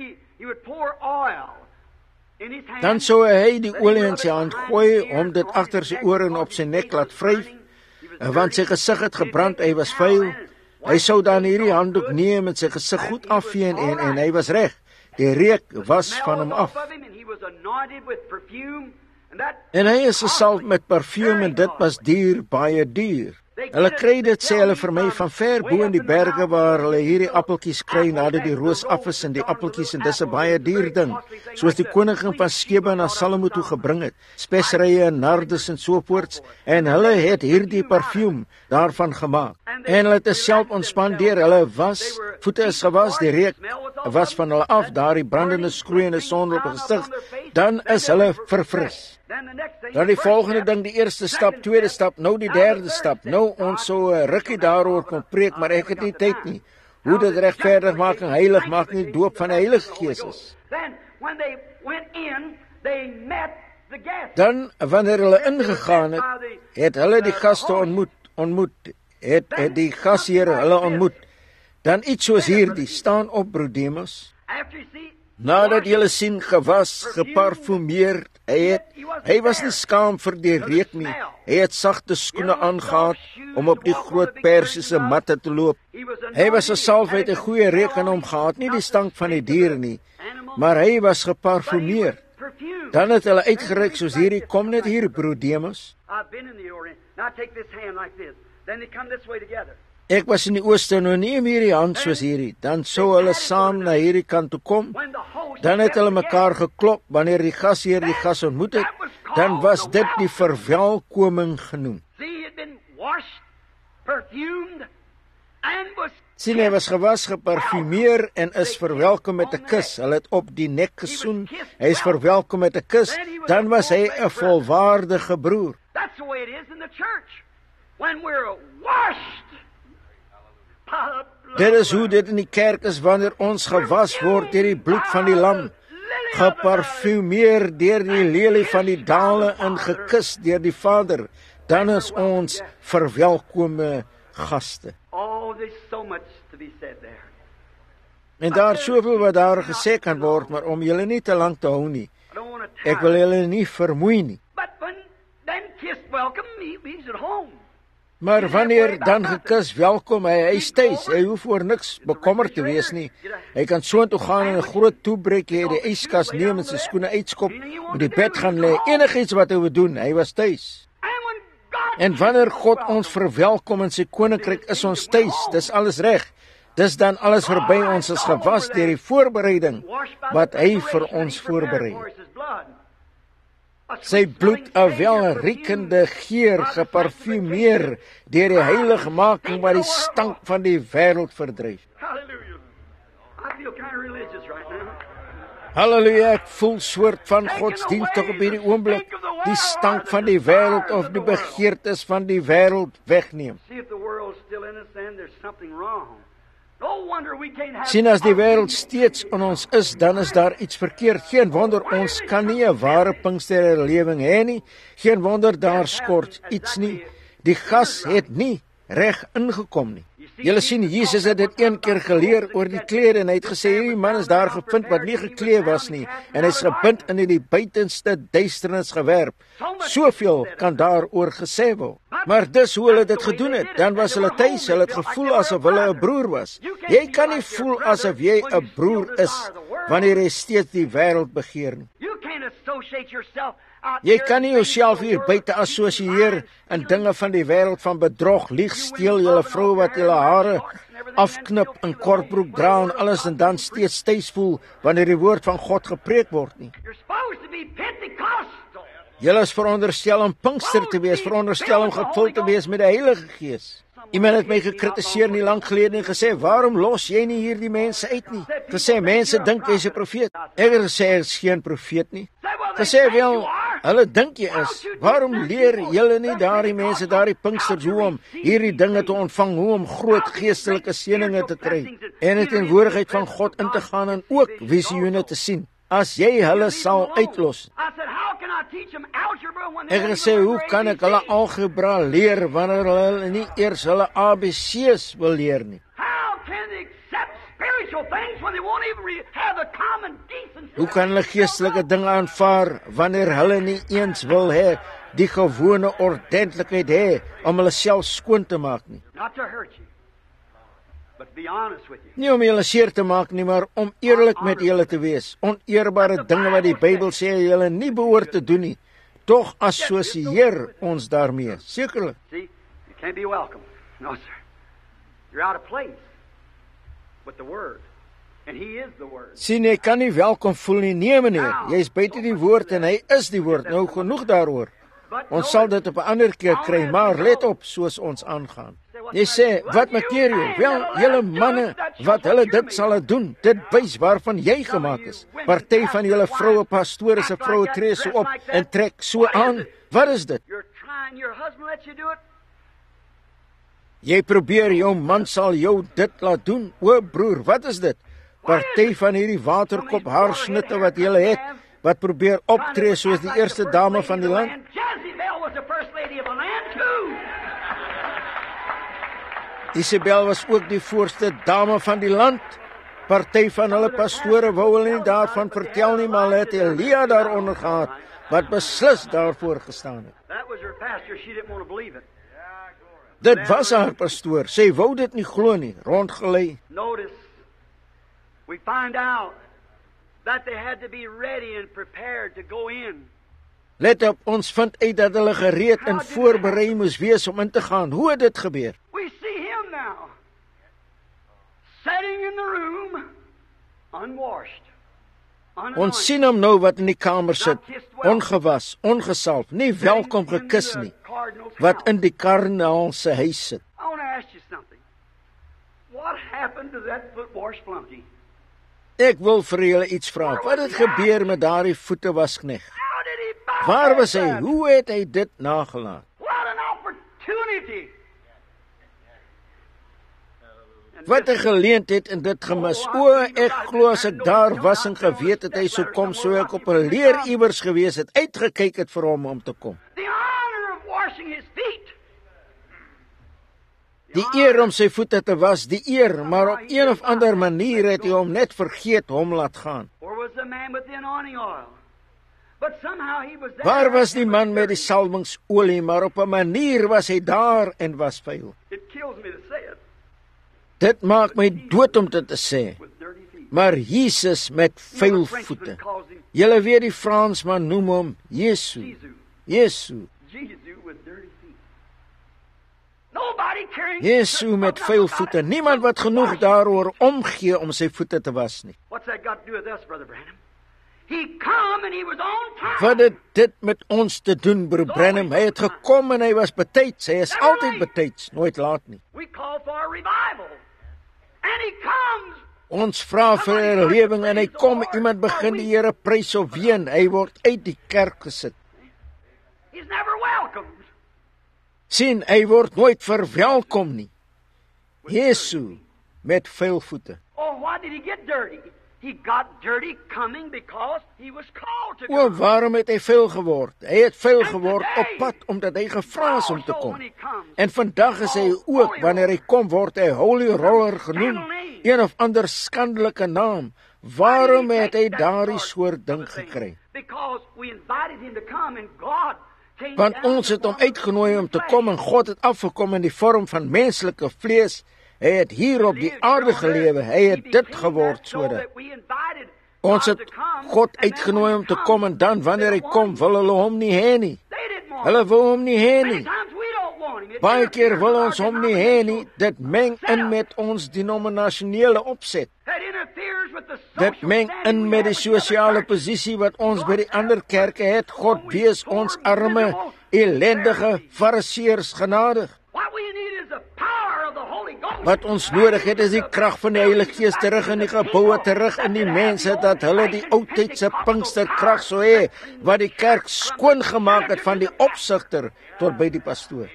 Dan sou hy die olie in sy hand gooi om dit agter sy ore en op sy nek laat vryf, want sy gesig het gebrand, hy was vuil. Hy sou dan hierdie handdoek neem en sy gesig goed afvee en hy was reg. Die reuk was van hom af. En hy is gesalf met parfuum en dit was duur, baie duur. Hulle kry dit, sê hulle vir my, van ver bo in die berge waar hulle hierdie appeltjies kry nadat die roos af is en die appeltjies, en dis 'n baie duur ding. Soos die koningin van Sheba na Salomo toe gebring het, speserye en nardes en so voorts, en hulle het hierdie parfuum daarvan gemaak. En hulle het self ontspan deur, hulle was, voete is gewas, die reuk was van hulle af, daardie brandende skroeiende son op hulle gesig, dan is hulle verfris. Dan die volgende ding, die eerste stap, tweede stap, nou die derde stap. Nou ons sou 'n rukkie daaroor kon preek, maar ek het nie tyd nie. Hoe dit regverdig maak en heilig maak nie doop van die Heilige Gees is. Dan wanneer hulle ingegaan het hulle die gaste ontmoet, het die gasheer hulle ontmoet. Dan iets soos hierdie, staan op broer Demas. Nadat julle sien gewas, geparfumeerd, hy was nie skaam vir die reuk nie. Hy het sagte skoene aangetree om op die groot persiese matte te loop. Hy was gesalf, hy het 'n goeie reuk aan hom gehad, nie die stank van die diere nie, maar hy was geparfumeerd. Dan het hulle uitgereik soos hierdie, kom net hier broer Demas. Ek was in die ooste, nou neem hierdie hand soos hierdie, dan sou hulle saam na hierdie kant toe kom. Dan het hulle mekaar geklop, wanneer die gasheer die gas ontmoet het, dan was dit die verwelkoming genoem. Sien, hy was gewas, geparfumeer en is verwelkom met 'n kus. Hulle het op die nek gesoen, hy is verwelkom met 'n kus, dan was hy 'n volwaardige broer. Dit is hoe dit in die kerk is wanneer ons gewas word deur die bloed van die lam, geparfumeer deur die lelie van die dale en gekus deur die Vader, dan is ons verwelkome gaste. En daar soveel wat daar gesê kan word, maar om julle nie te lank te hou nie. Ek wil julle nie vermoei nie. Maar wanneer dan gekus, welkom, hy is tuis, hy hoef oor niks bekommerd te wees nie. Hy kan soontoe gaan en 'n groot toebreek hê, die yskas neem en sy skoene uitskop, op die bed gaan lê, enigiets wat hy wil doen, hy was tuis. En wanneer God ons verwelkom in sy koninkryk, is ons tuis, dis alles reg. Dis dan alles verby, ons is gewas deur die voorbereiding wat hy vir ons voorberei. Sy bloed 'n welriekende geur, geparfumeer deur die heiligmaking wat die stank van die wêreld verdryf. Halleluja, ek voel soort van godsdienstig op hierdie oomblik, die stank van die wêreld of die begeertes van die wêreld wegneem. Sien, as die wêreld steeds in ons is, dan is daar iets verkeerd. Geen wonder ons kan nie 'n ware Pinkstererlewing hê nie. Geen wonder daar skort iets nie. Die gas het nie reg ingekom nie. Julle sien, Jesus het dit een keer geleer oor die klere en hy het gesê, hierdie man is daar gevind wat nie geklee was nie en hy is gebind in die buitenste duisternis gewerp. Soveel kan daaroor gesê word. Maar dis hoe hulle dit gedoen het. Dan was hulle tuis, hulle het gevoel asof hulle 'n broer was. Jy kan nie voel asof jy 'n broer is wanneer jy steeds die wêreld begeer nie. Jy kan nie jouself hier buite assosieer in dinge van die wêreld van bedrog, lieg, steel, julle vrou wat julle hare afknip en kortbroek dra en alles en dan steeds styf voel wanneer die woord van God gepreek word nie. Julle is veronderstel om Pinkster te wees, veronderstel om gevul te wees met die Heilige Gees. Iemand het my gekritiseer nie lank gelede en gesê, waarom los jy nie hierdie mense uit nie? Gesê, mense dink jy's 'n profeet. Ek het gesê, ek is geen profeet nie. Gesê, wel, hulle dink jy is. Waarom leer julle nie daardie mense, daardie Pinksters, hoe om hierdie dinge te ontvang, hoe om groot geestelike seëninge te kry, en in teenwoordigheid van God in te gaan en ook visioene te sien, as jy hulle sal uitlos? Ek het gesê, hoe kan ek hulle algebra leer wanneer hulle nie eers hulle ABC's wil leer nie? Hoe kan hulle geestelike dinge aanvaar wanneer hulle nie eens wil hê die gewone ordentlikheid hê om hulle self skoon te maak nie? Nie om julle seer te maak nie, maar om eerlik met julle te wees. Oneerbare dinge wat die Bybel sê julle nie behoort te doen nie. Tog assosieer ons daarmee. Sekerlik. Sien, jy kan nie welkom voel nie. Nee, meneer, jy is buite die woord en hy is die woord. Nou genoeg daaroor. Ons sal dit op 'n ander keer kry, maar let op soos ons aangaan. Jy sê, wat maak jy? Wel, julle manne, wat hulle dit sal doen, dit wys waarvan jy gemaak is. Party van julle vroue pastore se vroue tree so op en trek so aan. Wat is dit? Jy probeer jou man sal jou dit laat doen. O broer, wat is dit? Party van hierdie waterkop haarsnitte wat julle het, wat probeer optree soos die eerste dame van die land. Isabel was ook die voorste dame van die land. Party van hulle pastore wou hulle nie daarvan vertel nie, maar hulle het Elia daaronder gehad, wat beslis daarvoor gestaan het. Dit was haar pastoor, sy wou dit nie glo nie, rondgelei. We find out that they had to be ready and prepared to go in. Let op, ons vind uit dat hulle gereed en voorberei moes wees om in te gaan. Hoe het dit gebeur? We see him now, sitting in the room, unwashed. Ons sien hom nou wat in die kamer sit, ongewas, ongesalf, nie welkom gekis nie, wat in die kardinaal se huis sit. I want to ask you something. What happened to that foot-wash flunky? Ek wil vir julle iets vra. Wat het gebeur met daardie voetewaskneg? Waar was hy? Hoe het hy dit nagelaat? What an opportunity! Wat 'n geleentheid en dit gemis. O, ek glo as ek daar was en geweet het hy sou kom, sou ek op 'n leer iewers gewees het, uitgekyk het vir hom om te kom. The honor of washing his feet. Die eer om sy voete te was, die eer, maar op een of ander manier het hy hom net vergeet hom laat gaan. Waar was die man met die salwingsolie, maar op 'n manier was hy daar en was vuil. Dit maak my dood om dit te sê. Maar Jesus met vuil voete. Julle weet die Fransman noem hom Jesu. Jesu. Jesu met vuil voete. Niemand wat genoeg daaroor omgee om sy voete te was nie. Wat het dit met ons te doen, broer Branham? Hy het gekom en hy was betyds. Hy is altyd betyds, nooit laat nie. Ons vra vir herlewing en hy kom, iemand begin die Here prys of ween. Hy word uit die kerk gesit. Sien, hy word nooit verwelkom nie. Jesu met vuil voete. O, waarom het hy vuil geword? Hy het vuil geword op pad omdat hy gevra is om te kom. En vandag is hy ook, wanneer hy kom, word hy Holy Roller genoem, een of ander skandelike naam. Waarom het hy daardie soort ding gekry? Want ons het hom uitgenooi om te kom en God het afgekom in die vorm van menslike vlees. Hy het hier op die aarde gelewe, hy het dit geword sodat Ons het God uitgenooi om te kom en dan wanneer hy kom, wil hulle hom nie hê nie. Hulle wil hom nie hê nie. Baie keer wil ons hom nie hê nie. Dit meng in met ons denominasionele opset. Dit meng in met die sosiale posisie wat ons by die ander kerke het. God wees ons arme, ellendige fariseërs genadig. Wat ons nodig het is die krag van die Heilige Gees terug in die geboue, terug in die mense, dat hulle die oudtydse Pinksterkrag sou hê, wat die kerk skoon gemaak het van die opsigter tot by die pastoor.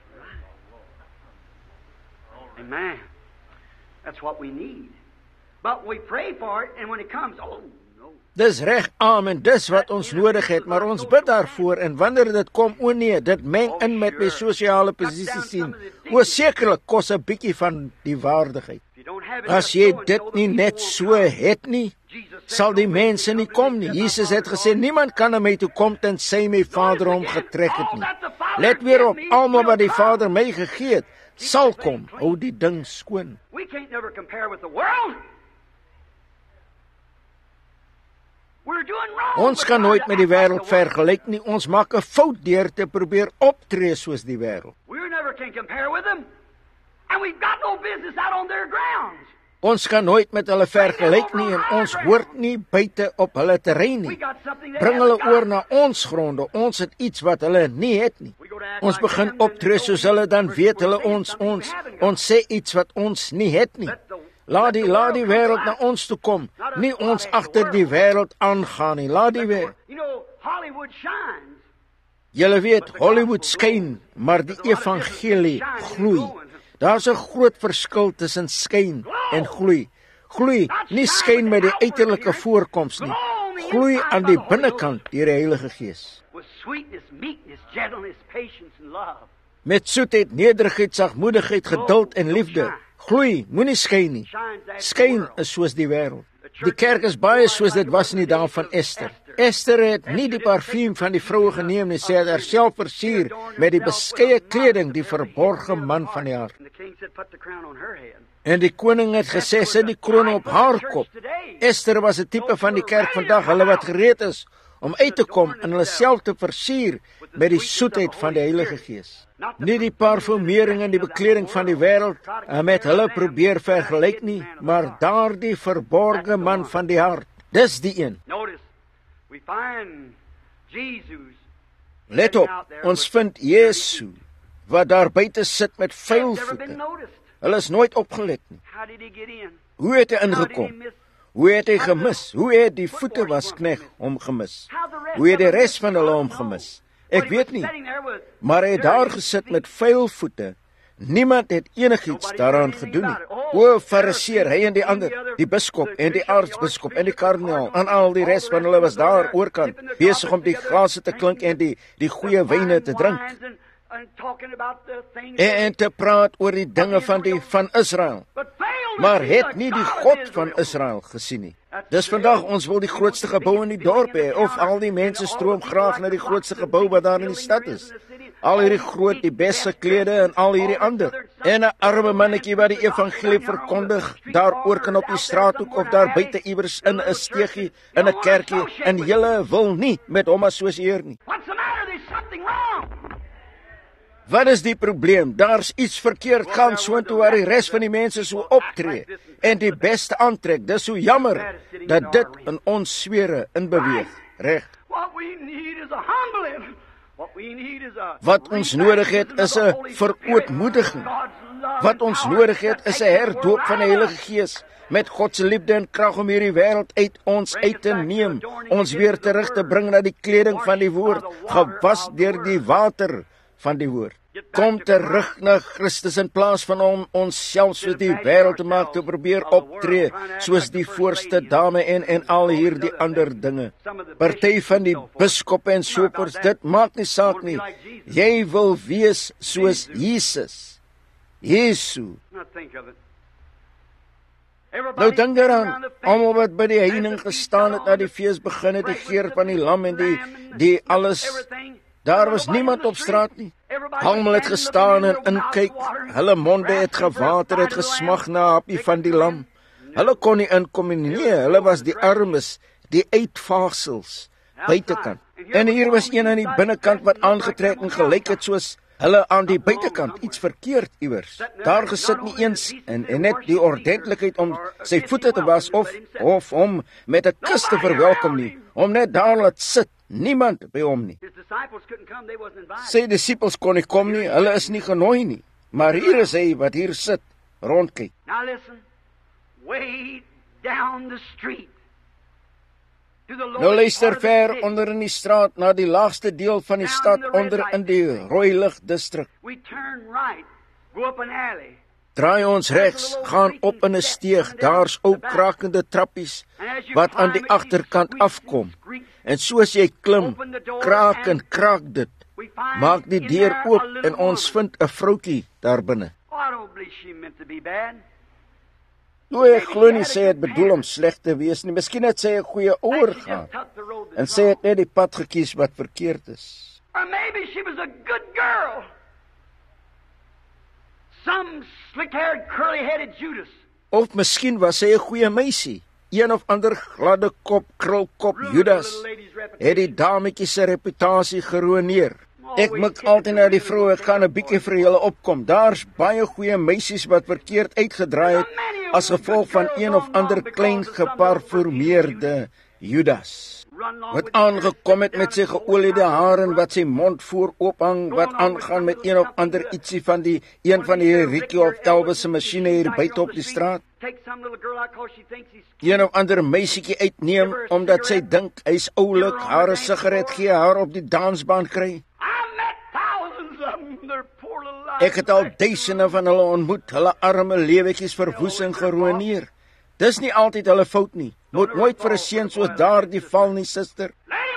Amen. That's what we need. But we pray for it, and when it comes, oh no. Dis reg, amen, dis wat ons nodig het, maar ons bid daarvoor, en wanneer dit kom, o nee, dit meng in met my sosiale posisie sien. O sekerlik kos 'n bietjie van die waardigheid. As jy dit nie net so het nie, sal die mense nie kom nie. Jesus het gesê, niemand kan na my toe kom tensy my Vader hom getrek het nie. Let weer op, almal wat die Vader my gegee het, sal kom. Hou die ding skoon. We can't never compare with the world. We're doing wrong. Ons kan nooit met die wêreld vergelyk nie. Ons maak 'n fout deur te probeer optree soos die wêreld. We never can compare with them. And we've got no business out on their grounds. Ons kan nooit met hulle vergelyk nie en ons hoort nie buite op hulle terrein nie. Bring hulle oor na ons gronde. Ons het iets wat hulle nie het nie. Ons begin optree soos hulle, dan weet hulle ons sê iets wat ons nie het nie. Laat die wêreld na ons toe kom. Nie ons agter die wêreld aangaan nie. Laat die wêreld. Hollywood shines. Julle weet, Hollywood skyn, maar die evangelie gloei. Daar's 'n groot verskil tussen skyn en gloei. Gloei, nie skyn met die uiterlike voorkoms nie. Gloei aan die binnekant deur die Heilige Gees. Met soetheid, nederigheid, sagmoedigheid, geduld en liefde. Gloei, moenie skyn nie. Skyn is soos die wêreld. Die kerk is baie soos dit was in die dae van Ester. Ester het nie die parfuum van die vroue geneem nie, sy het haarself versier met die beskeie kleding, die verborge man van die hart. En die koning het gesê, sit die kroon op haar kop. Ester was 'n tipe van die kerk vandag, hulle wat gereed is om uit te kom en hulle self te versier met die soetheid van die Heilige Gees. Nie die parfumering en die bekleding van die wêreld met hulle probeer vergelyk nie, maar daardie verborge man van die hart, dis die een. Let op, ons vind Jesu wat daar buite sit met vuil voete. Hulle is nooit opgelet nie. Hoe het hy ingekom? Hoe het hy gemis? Hoe het die voetewasknegt hom gemis? Hoe het die res van hulle hom gemis? Ek weet nie, maar hy het daar gesit met vuil voete. Niemand het enigiets daaraan gedoen nie. O fariseer, hy en die ander, die biskop en die aartsbiskop en die kardinaal en al die res van hulle was daar oorkant, besig om die glase te klink en die goeie wyne te drink. En te praat oor die dinge van Israel. Maar het nie die God van Israel gesien nie. Dis vandag, ons wil die grootste gebou in die dorp hê, of al die mense stroom graag na die grootste gebou wat daar in die stad is. Al hierdie groot, die beste klede en al hierdie ander. En 'n arme mannetjie wat die evangelie verkondig, daar oorkant op die straathoek of daar buite iewers in 'n steegie, in 'n kerkie, en julle wil nie met hom assosieer nie. Wat is die probleem? Daar's iets verkeerd gaan soontoe waar die res van die mense so optree en die beste aantrek. Dis so jammer dat dit in ons sfere inbeweeg. Reg. Wat ons nodig het is 'n verootmoediging. Wat ons nodig het is 'n herdoop van die Heilige Gees met God se liefde en krag om hierdie wêreld uit ons uit te neem, ons weer terug te bring na die kleding van die woord, gewas deur die water van die woord. Kom terug na Christus in plaas van om onsself soos die wêreld te maak, te probeer optree soos die voorste dame en al hierdie ander dinge. Party van die biskoppe en sopers, dit maak nie saak nie. Jy wil wees soos Jesus. Jesu. Nou dink daaraan, almal wat by die heining gestaan het na die fees begin het, die geur van die lam en die alles. Daar was niemand op straat nie. Almal het gestaan en inkyk. Hulle monde het gewater, het gesmag na happie van die lam. Hulle kon nie inkom nie, hulle was die armes, die uitvaagsels, buitekant. En hier was een aan die binnekant wat aangetrek en gelyk het soos hulle aan die buitekant, iets verkeerd iewers. Daar gesit nie eens en net die ordentlikheid om sy voete te was of om met 'n kus te verwelkom nie, om net daar laat sit, niemand by hom nie. Sy disippels kon nie kom nie, hulle is nie genooi nie, maar hier is hy wat hier sit, rondkyk. Now listen, way down the street. Nou luister ver onder in die straat na die laagste deel van die stad onder in die rooi lig distrik. Draai ons regs, gaan op in 'n steeg, daar's ou krakende trappies wat aan die agterkant afkom. En soos jy klim, kraak en kraak dit. Maak die deur oop en ons vind 'n vroutjie daar binne. Ek glo nie sy het bedoel om sleg te wees nie. Miskien het sy 'n goeie ouer gehad en sy het net die pad gekies wat verkeerd is. Or maybe she was a good girl. Some slick-haired, curly-headed Judas. Of miskien was sy 'n goeie meisie. Een of ander gladde kop, krulkop Judas het die dametjie se reputasie geruïneer. Ek mik altyd na die vroue, ek gaan 'n bietjie vir julle opkom. Daar's baie goeie meisies wat verkeerd uitgedraai het as gevolg van een of ander klein geparfumeerde Judas. Wat aangekom het met sy geoliede hare en wat sy mond voor oophang, wat aangaan met een of ander ietsie van een van die Ricky of Elvis se masjiene hier buite op die straat. Een of ander meisietjie uitneem omdat sy dink hy's oulik, haar 'n sigaret gee, haar op die dansbaan kry. Ek het al duisende van hulle ontmoet, hulle arme lewetjies verwoes en geruïneer. Dis nie altyd hulle fout nie. Moet nooit vir 'n seun soos daardie val nie, suster.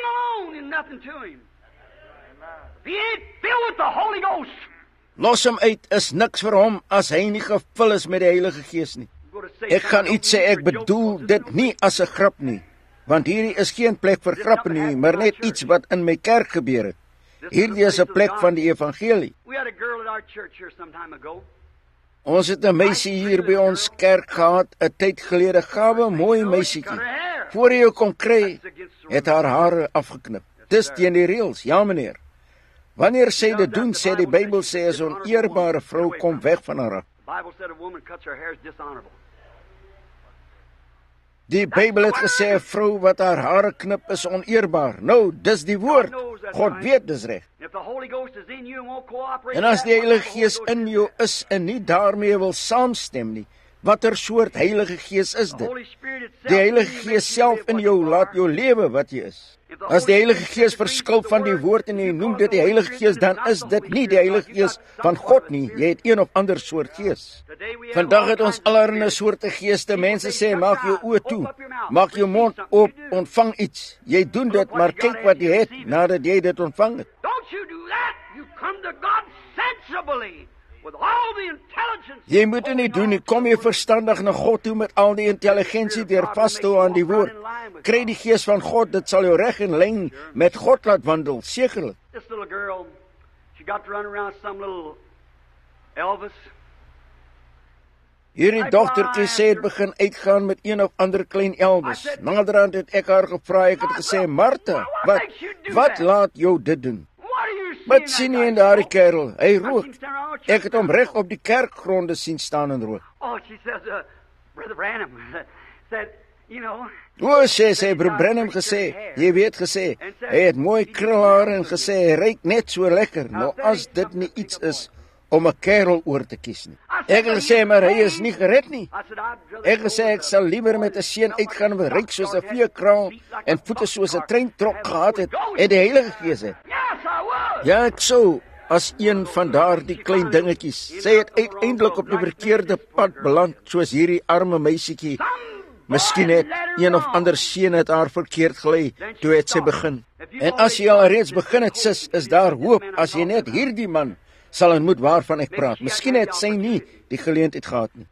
Los hom uit, is niks vir hom as hy nie gevul is met die Heilige Gees nie. Ek gaan iets sê, ek bedoel dit nie as 'n grap nie, want hierdie is geen plek vir grappe nie, maar net iets wat in my kerk gebeur het. Hierdie is 'n plek van die evangelie. Ons het 'n meisie hier by ons kerk gehad, 'n tyd gelede, gawe mooi meisietjie. Voor jy kon kry, het haar hare afgeknip. Dis teen die reëls, ja meneer. Wanneer sy dit doen, sê die Bybel sê 'n oneerbare vrou kom weg van haar af. Die Bybel het gesê 'n vrou wat haar hare knip is oneerbaar. Nou, dis die woord. God weet dis reg. En as die Heilige Gees in jou is en nie daarmee wil saamstem nie, watter soort Heilige Gees is dit? Die Heilige Gees self in jou laat jou lewe wat jy is. As die Heilige Gees verskil van die woord en jy noem dit die Heilige Gees, dan is dit nie die Heilige Gees van God nie. Jy het een of ander soort gees. Vandag het ons allerlei soorte geeste. Mense sê, maak jou oë toe, maak jou mond oop, ontvang iets. Jy doen dit, maar kyk wat jy het nadat jy dit ontvang het. Jy moet dit nie doen nie. Kom jy verstandig na God toe met al die intelligensie deur vas te hou aan die woord. Kry die Gees van God, dit sal jou reg en lyn met God laat wandel, sekerlik. Hierdie dogtertjie sê het begin uitgaan met een of ander klein Elvis. Naderhand het ek haar gevra, ek het gesê, Martha, wat laat jou dit doen? Wat sien jy in daardie kerel? Hy rook. Ek het hom reg op die kerkgronde sien staan en rook. O, sê Broer Branham gesê, jy weet gesê, hy het mooi krulhare en gesê, hy ryk net so lekker. Nou as dit nie iets is om 'n kerel oor te kies nie. Ek het gesê, maar hy is nie gered nie. Ek het gesê, ek sal liewer met 'n seun uitgaan wat ryk soos 'n veekraal en voete soos 'n treintrok gehad het en die Heilige Gees het. Ja, ek sou, as een van daardie klein dingetjies. Sy het uiteindelik op die verkeerde pad beland, soos hierdie arme meisietjie. Miskien het een of ander seun het haar verkeerd gelei, toe het sy begin. En as jy al reeds begin het, sis, is daar hoop, as jy net hierdie man sal ontmoet waarvan ek praat. Miskien het sy nie die geleentheid gehad nie.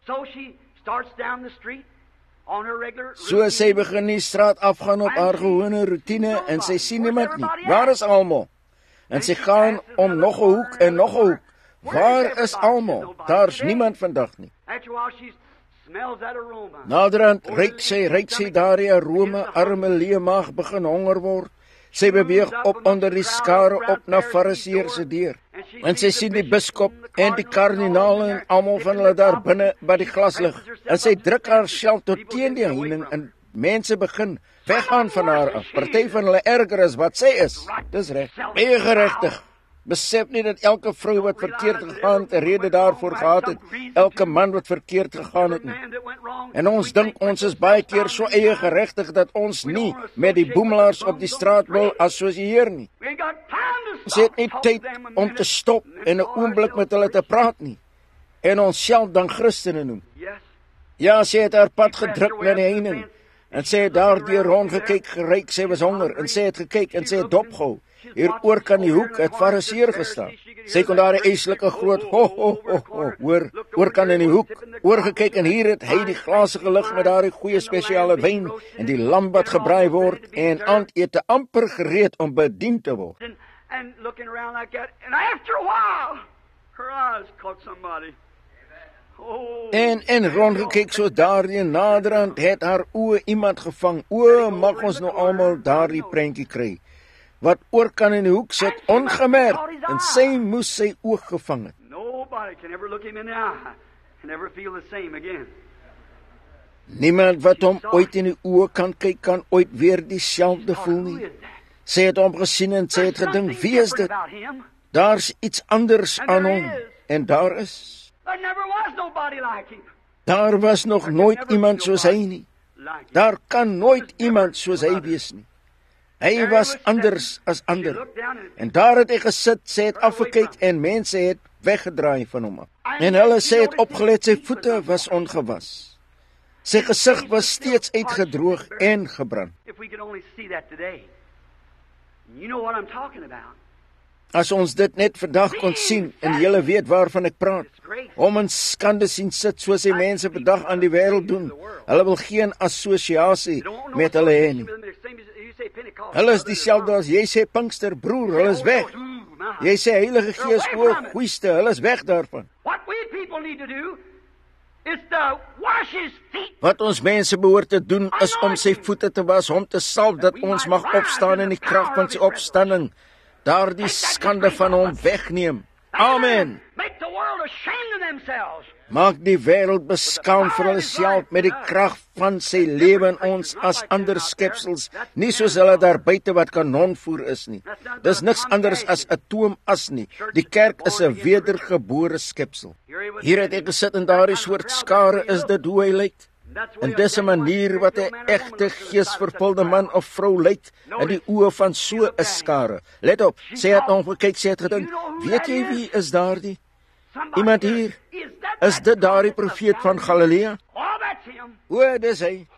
So sy begin die straat afgaan op haar gewone routine en sy sien niemand nie. Waar is almal? En sy gaan om nog 'n hoek en nog 'n hoek. Waar is almal? Daar's niemand vandag nie. Naderhand ryk sy daardie arome, arme leemaag begin honger word. Sy beweeg op onder die skare op na Fariseërs se deur. En sy sien die biskop en die kardinale en almal van hulle daar binne by die glaslig. En sy druk haarself tot teen die heining en mense begin weggaan van haar af. Party van hulle erger as wat sy is. Dis reg. Baie geregtig. Besef nie dat elke vrou wat verkeerd gegaan het, 'n rede daarvoor gehad het. Elke man wat verkeerd gegaan het nie. En ons dink ons is baie keer so eie geregtig dat ons nie met die boemelaars op die straat wil as soos die Heer nie. Ons het nie tyd om te stop en 'n oomblik met hulle te praat nie. En ons self dan Christene noem. Ja, sy het haar pad gedruk na die heining. En sy het daardeur rondgekyk, geryk, sy was honger. En sy het gekyk en sy het dopgehou. Hier oor kan die hoek het Fariseer gestaan. Sy kon daar 'n eislike groot hoor oor kan in die hoek oorgekyk en hier het hy die glasige lig met daardie goeie spesiale wyn en die lam wat gebraai word en aandete amper gereed om bedien te word. And looking around like that, and after a while, her eyes caught somebody. En rondgekyk so daardie naderhand het haar oë iemand gevang. O, mag ons nou almal daardie prentjie kry. Wat oor kan in die hoek sit, ongemerk, en sy moes sy oog gevang het. Niemand wat hom ooit in die oë kan kyk, kan ooit weer dieselfde voel nie. Sy het hom gesien en sy het gedink, wie is dit? Daar's iets anders aan hom, en daar is. Daar was nog nooit iemand soos hy nie. Daar kan nooit iemand soos hy wees nie. Hy was anders as ander. En daar het hy gesit, sy het afgekyk en mense het weggedraai van hom af. En hulle sê het opgelet, sy voete was ongewas. Sy gesig was steeds uitgedroog en gebrand. As ons dit net vandag kon sien en julle weet waarvan ek praat, om in skande sien sit soos die mense vandag aan die wêreld doen. Hulle wil geen assosiasie met hulle hê nie. Hulle is dieselfde as jy sê Pinkster, broer, hulle is weg. Jy sê Heilige Gees, o, goeieste, hulle is weg daarvan. Wat ons mense behoort te doen is om sy voete te was, hom te salf dat ons mag opstaan in die krag van sy opstanding. Daardie skande van hom wegneem. Amen. Maak die wêreld beskaam vir hulle self met die krag van sy lewe in ons as ander skepsels, nie soos hulle daar buite wat kanonvoer is nie. Dis niks anders as atoomas nie. Die kerk is 'n wedergebore skepsel. Hier het ek gesit in daardie soort skare, is dit hoe hy lyk? En dis 'n manier wat 'n egte geesvervulde man of vrou lyk in die oë van so 'n skare. Let op, sy het hom gekyk, sy het gedink, weet jy wie is daardie? Iemand hier? Is dit daardie profeet van Galilea? O, dis hy.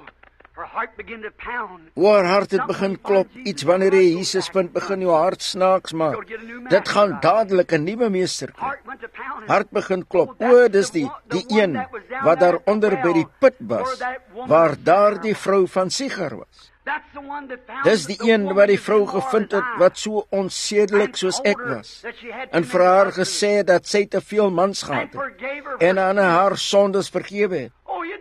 Haar hart het begin klop, iets wanneer jy Jesus vind, begin jou hart snaaks maak. Dit gaan dadelik 'n nuwe meester kry. Hart begin klop, o, dis die een wat daar onder by die put was, waar daar die vrou van Sigar was. Dis die een wat die vrou gevind het, wat so onsedelik soos ek was, en vir haar gesê het dat sy te veel mans gehad het, en aan haar sondes vergewe het.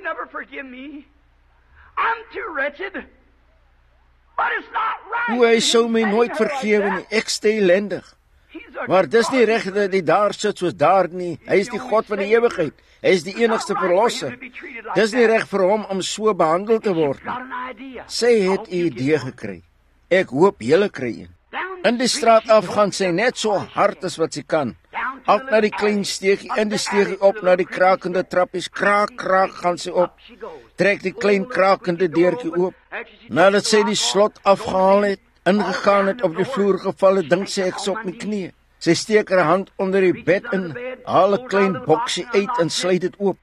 O, hy sou my nooit vergewe nie, ek is te ellendig. Maar dis nie reg dat hy daar sit soos daar nie. Hy is die God van die ewigheid. Hy is die enigste verlosser. Dis nie reg vir hom om so behandel te word nie. Sy het 'n idee gekry. Ek hoop julle kry een. In die straat af gaan sy net so hard as wat sy kan. Af na die klein steegie, in die steegie op na die krakende trappies. Kraak, kraak gaan sy op. Trek die klein krakende deurtjie oop. Nadat sy die slot afgehaal het, ingegaan het, op die vloer geval het, dink sy ek is op my knie. Sy steek haar hand onder die bed in, haal 'n klein boksie uit en sluit dit oop.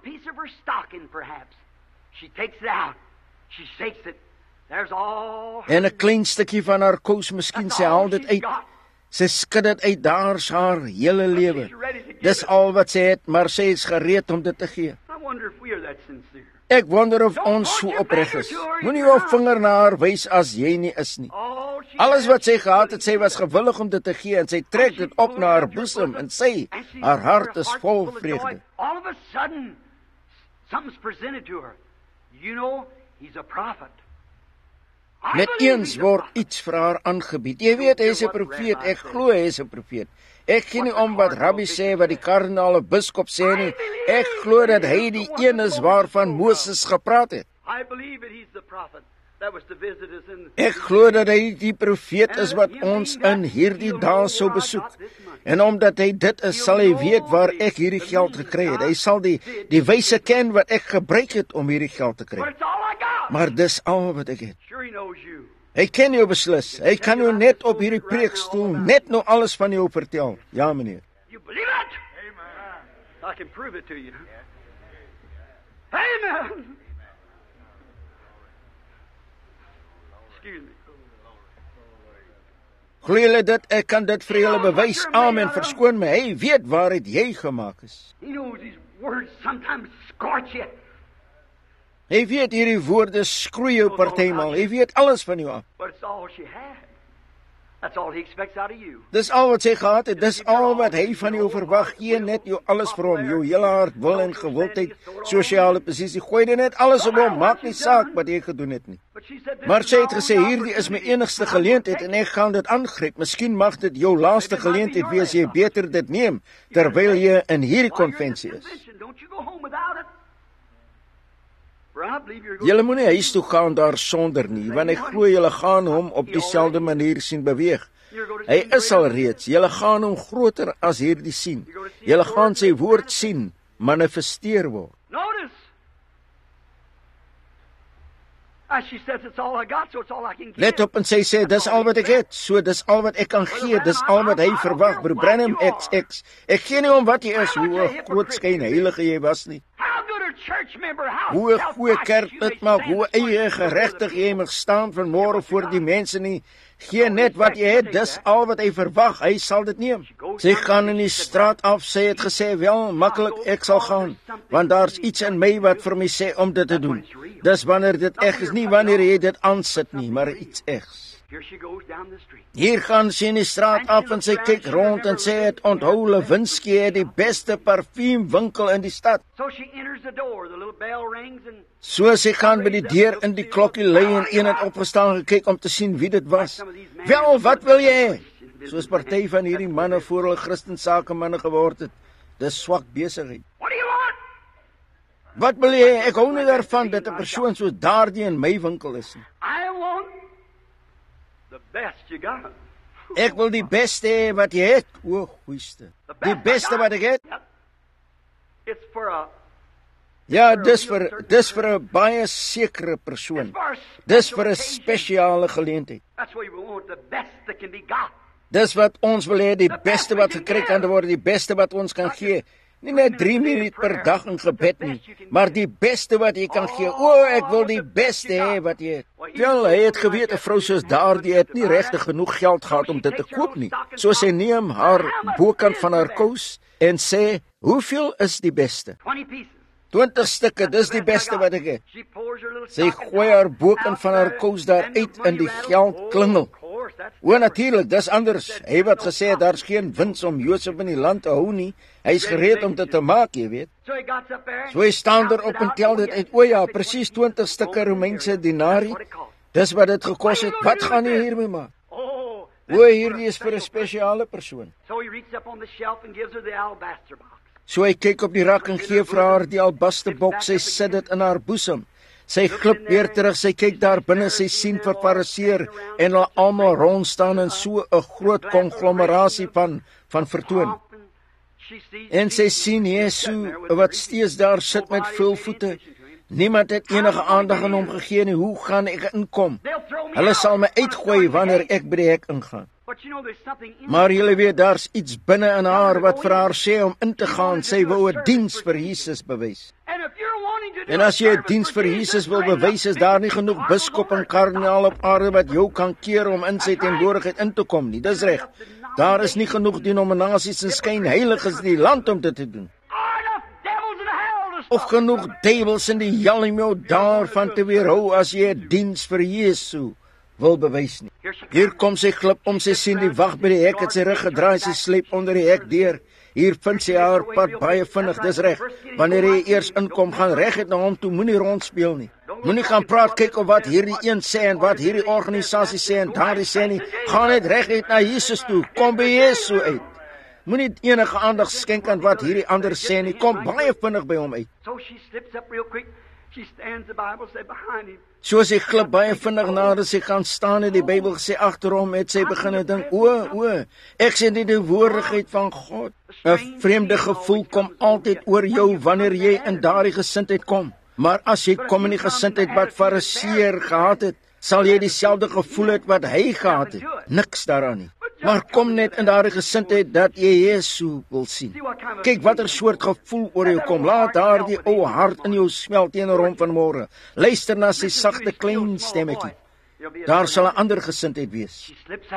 En 'n klein stukkie van haar kous, miskien sy haal dit uit. Sy skud dit uit, daar's haar hele lewe. Dis al wat sy het, maar sy is gereed om dit te gee. Ek wonder of ons so opreg is. Moenie jou vinger na haar wys as jy nie is nie. Alles wat sy gehad het, sy was gewillig om dit te gee, en sy trek dit op na haar boesem, en haar hart is vol vreugde. something's presented to her. You know, he's a prophet. I Net believe eens he's a word prophet. iets vir haar aangebied. Jy weet, hy is 'n profeet. Ek glo hy is 'n profeet. Ek gee nie om wat rabbi sê, wat die kardinaal of biskop sê nie. Ek glo dat hy die een is waarvan Moses gepraat het. I believe that he's the prophet that was to visit us in Ek glo dat hy die profeet is wat ons in hierdie dae sou besoek. En omdat hy dit is, sal hy weet waar ek hierdie geld gekry het. Hy sal die wyse ken wat ek gebruik het om hierdie geld te But kry. it's all I got. Maar dis al wat ek het. Sure he knows you. Hy ken jou beslis. Hy kan jou net op hierdie preekstoel net nou alles van jou vertel. Ja, meneer. You believe it? Amen. I can prove it to you. Amen. Excuse me. Glo julle dit? Ek kan dit vir julle bewys. Amen. Verskoon my. Hy weet waar het jy gemaak is. He knows these words sometimes scorch you. Hy weet hierdie woorde skroei jou partymal. Hy weet alles van jou af. But it's all she had. That's all he expects out of you. Dis al wat sy gehad het. Dis al wat hy van jou verwag. Gee net jou alles vir hom. Jou hele hart, wil en gewildheid, sosiale posisie. Gooi dit net alles op hom. Maak nie saak wat jy gedoen het nie. But she said, Maar sy het gesê, hierdie is my enigste geleentheid en ek gaan dit aangryp. Miskien mag dit jou laaste geleentheid wees. Jy beter dit neem terwyl jy in hierdie konvensie is. Don't you go home without it. For I believe you're going Julle moenie huis toe gaan daar sonder nie, want ek glo julle gaan hom op dieselfde manier sien beweeg. Hy is al reeds, julle gaan hom groter as hierdie sien. Julle gaan sy woord sien, manifesteer word. Notice. As she says, it's all I got, so it's all I can give. Let op en sy sê, dis al wat ek het, so dis al wat ek kan gee, dis al wat hy verwag. Broer Branham XX, ek gee nie om wat jy is, hoe groot skyn heilige jy was nie. How good a church member, how Hoe 'n goeie self-righteous kerk you dit may maak, stand hoe before eie you. geregtig jy mag staan vanmôre voor die mense nie. Gee net wat jy het, dis al wat hy verwag, hy sal dit neem. Sy gaan in die straat af, sy het gesê, wel, maklik, ek sal gaan, want daar's iets in my wat vir my sê om dit te doen. Dis wanneer dit eg is, nie wanneer jy dit aansit nie, maar iets egs. Here she goes down the street. Hier gaan sy in die straat af en sy kyk rond en sê het onthou Lewinsky het die beste parfuumwinkel in die stad. So she enters the door, the little bell rings and So sy gaan by die deur in die klokkie lui en een het opgestaan gekyk om te sien wie dit was. Wel, wat wil jy hê? Soos party van hierdie manne voor hulle Christensakemanne geword het. Dis swak besigheid. what do you want? Wat wil jy hê? Ek hou nie daarvan dat 'n persoon soos daardie in my winkel is nie. I want the best you got. Ek wil die beste hê wat jy het. O, goeieste. Die beste wat ek het? Yep. It's for a Ja, dis vir 'n baie sekere persoon. Dis vir 'n spesiale geleentheid. That's what we want, the best that can be got. Dis wat ons wil hê, die beste wat gekry kan word, die beste wat ons kan gee. Nie net 3 minute per dag in gebed nie, maar die beste wat jy kan gee. O, ek wil die beste hê wat jy het. Wel, hy het geweet 'n vrou soos daardie het nie regtig genoeg geld gehad om dit te koop nie. So sy neem haar bokant van haar kous en sê, "Hoeveel is die beste?" 20 pieces. 20 stukke, dis die beste wat ek het. She pours her little Sy stocking gooi haar bokant van haar kous daar uit in die geldklingel. O, natuurlik, dis anders. Hy wat gesê het daar's geen wins om Josef in die land te hou nie. Hy's gereed om dit te maak, jy weet. So he got up there. So hy staan daar op en tel dit uit. O ja, presies 20 stukke Romeinse denari. Dis wat dit gekos het. Wat gaan jy hiermee maak? Oh. O, hierdie is vir 'n spesiale persoon. So he reaches up on the shelf and gives her the alabaster box. So hy kyk op die rak en gee vir haar die albasterbok. Sy sit dit in haar boesem. Sy glip weer terug, sy kyk daar binne, sy sien vir Fariseer en hulle almal rond staan in so 'n groot konglomerasie van vertoon. En sy sien Jesus wat steeds daar sit met vulvoete. Niemand het enige aandag aan hom gegee nie. Hoe gaan ek inkom? Hulle sal my uitgooi wanneer ek by die hek ingaan. Maar julle weet, daar's iets binne in haar wat vir haar sê om in te gaan. Sy wou 'n diens vir Jesus bewys. En as jy 'n diens vir Jesus wil bewys, is daar nie genoeg biskop en kardinaal op aarde wat jou kan keer om in sy teenwoordigheid in te kom nie. Dis reg. Daar is nie genoeg denominasies en skynheiliges in die land om dit te doen. Of genoeg duiwels in die hel om jou daarvan te weerhou as jy 'n diens vir Jesus wil bewys nie. Hier kom sy glip om, sy sien die wag by die hek, het sy rug gedraai, sy sleep onder die hek deur Hier vind sy haar pad baie vinnig, dis reg. Wanneer jy eers inkom, gaan reguit na hom toe, moenie rondspeel nie. Moenie gaan praat, kyk of wat hierdie een sê en wat hierdie organisasie sê en daardie sê nie. Gaan net reguit na Jesus toe, kom by Jesus uit. Moenie enige aandag skenk aan wat hierdie ander sê nie, kom baie vinnig by hom uit. So sy glip baie vinnig nader sy gaan staan en die Bybel gesê agter hom het sy begin dink, o, ek sien die teenwoordigheid van God. 'n Vreemde gevoel kom altyd oor jou wanneer jy in daardie gesindheid kom. Maar as jy kom in die gesindheid wat Fariseer gehad het, sal jy dieselfde gevoel het wat hy gehad het. Niks daaraan nie. Maar kom net in daardie gesindheid dat jy Jesus wil sien. Kyk watter soort gevoel oor jou kom. Laat daardie ou hart in jou smelt teenoor hom vanmôre. Luister na sy sagte klein stemmetjie. Daar sal 'n ander gesindheid wees.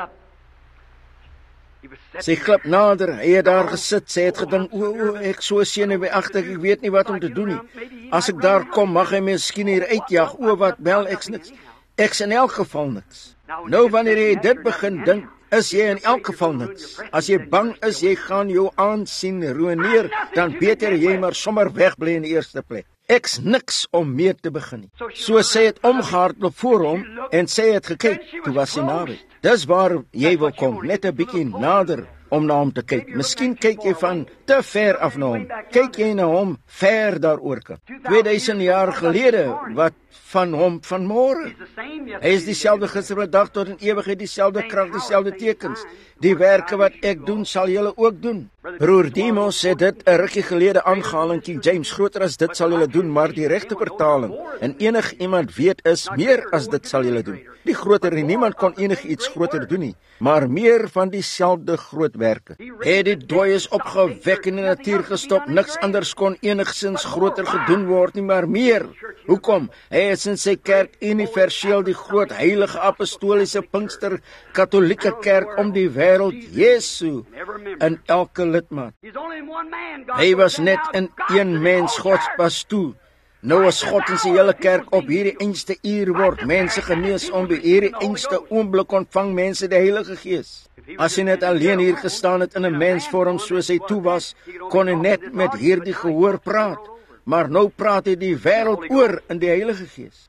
Sy glip nader, hy het daar gesit, sy het gedink, o, ek so senuweeagtig, ek weet nie wat om te doen nie. As ek daar kom, mag hy my miskien hier uitjag, o wat, wel, ek's niks. Ek's in elk geval niks. Nou wanneer jy dit begin dink, is jy in elk geval niks. As jy bang is, jy gaan jou aansien ruïneer, dan beter jy maar sommer wegbly in die eerste plek. Ek's niks om mee te begin nie. So sy het omgehardloop voor hom en sy het gekyk, toe was sy naby. Dis waar jy wil kom, net 'n bietjie nader om na hom te kyk. Miskien kyk jy van te ver af na hom. Kyk jy na hom ver daaroor kan. 2000 jaar gelede, wat van hom vanmôre? Hy is dieselfde gister, vandag tot in ewigheid, dieselfde krag, dieselfde tekens. Die werke wat ek doen, sal julle ook doen. Broer Demos het dit 'n rukkie gelede aangehaal in King James, groter as dit sal julle doen, maar die regte vertaling, en enig iemand weet is, meer as dit sal julle doen. Die groter nie, niemand kon enigiets groter doen nie, maar meer van dieselfde groot werke. Hy het die dooies opgewek en in die natuur gestop, niks anders kon enigsins groter gedoen word nie, maar meer. Hoekom? Hy het in sy kerk universeel die groot heilige apostoliese Pinkster Katolieke kerk om die wêreld, Jesu, in elke lidmaat. Hy was net in een mens, Gods pastoor. Nou as God in sy hele kerk op hierdie einste uur word mense genees om by hierdie einste oomblik ontvang mense die Heilige Gees. As hy net alleen hier gestaan het in 'n mensvorm soos hy toe was, kon hy net met hierdie gehoor praat. Maar nou praat hy die wêreld oor in die Heilige Gees.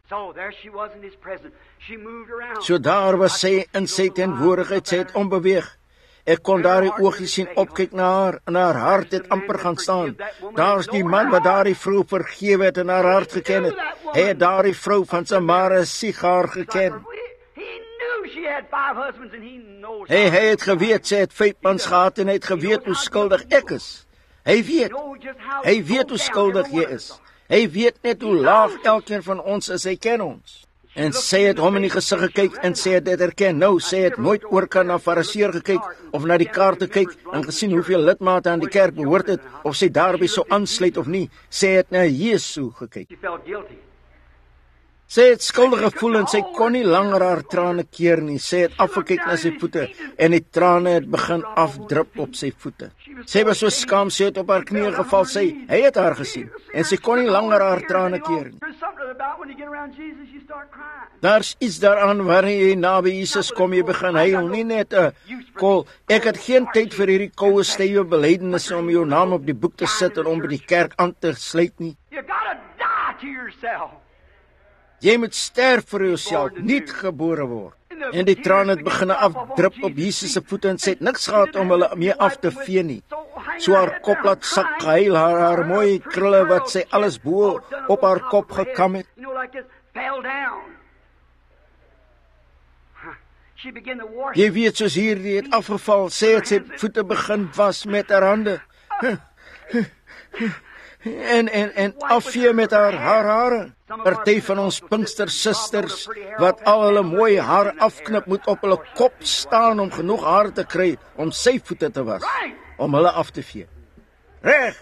So daar was sy in sy teenwoordigheid, sy het onbeweeg. Ek kon daar die oogie sien opkyk na haar, en haar hart het amper gaan staan. Daar's die man wat daardie vrou vergewe het en haar hart geken het. Hy het daardie vrou van Samaria Sigar geken. Hy het geweet, sy het 5 mans gehad en hy het geweet hoe skuldig ek is. Hy weet hoe skuldig jy is. Hy weet net hoe laag elkeen van ons is, hy ken ons. En sy het hom in die gesig gekyk en sy het dit herken. Nou, sy het nooit oor kan na Fariseer gekyk of na die kaarte kyk en gesien hoeveel lidmate aan die kerk behoort het, of sy daarby sou aansluit of nie. Sy het na Jesu gekyk. Sy het skuldig gevoel en sy kon nie langer haar trane keer nie. Sy het afgekyk na sy voete en die trane het begin afdrup op sy voete. Sy was so skaam, sy het op haar knieë geval. Hy het haar gesien en sy kon nie langer haar trane keer nie. Daar's iets daaraan wanneer jy naby Jesus kom, jy begin huil, nie net 'n kol. Ek het geen tyd vir hierdie koue stywe belydenisse om jou naam op die boek te sit en om by die kerk aan te sluit nie. Jy moet sterf vir jouself, nie gebore word. En die trane het begin afdrup op Jesus se voete en sy het niks gehad om hulle mee af te vee nie. So haar kop laat sak gehuil, haar mooi krulle wat sy alles bo op haar kop gekam het. Jy weet soos hierdie het afgeval, sy het sy voete begin was met haar hande. En afvee met haar hare. Party van ons Pinkster susters wat al hulle mooi haar afknip, moet op hulle kop staan om genoeg haar te kry om sy voete te was, om hulle af te vee. Reg.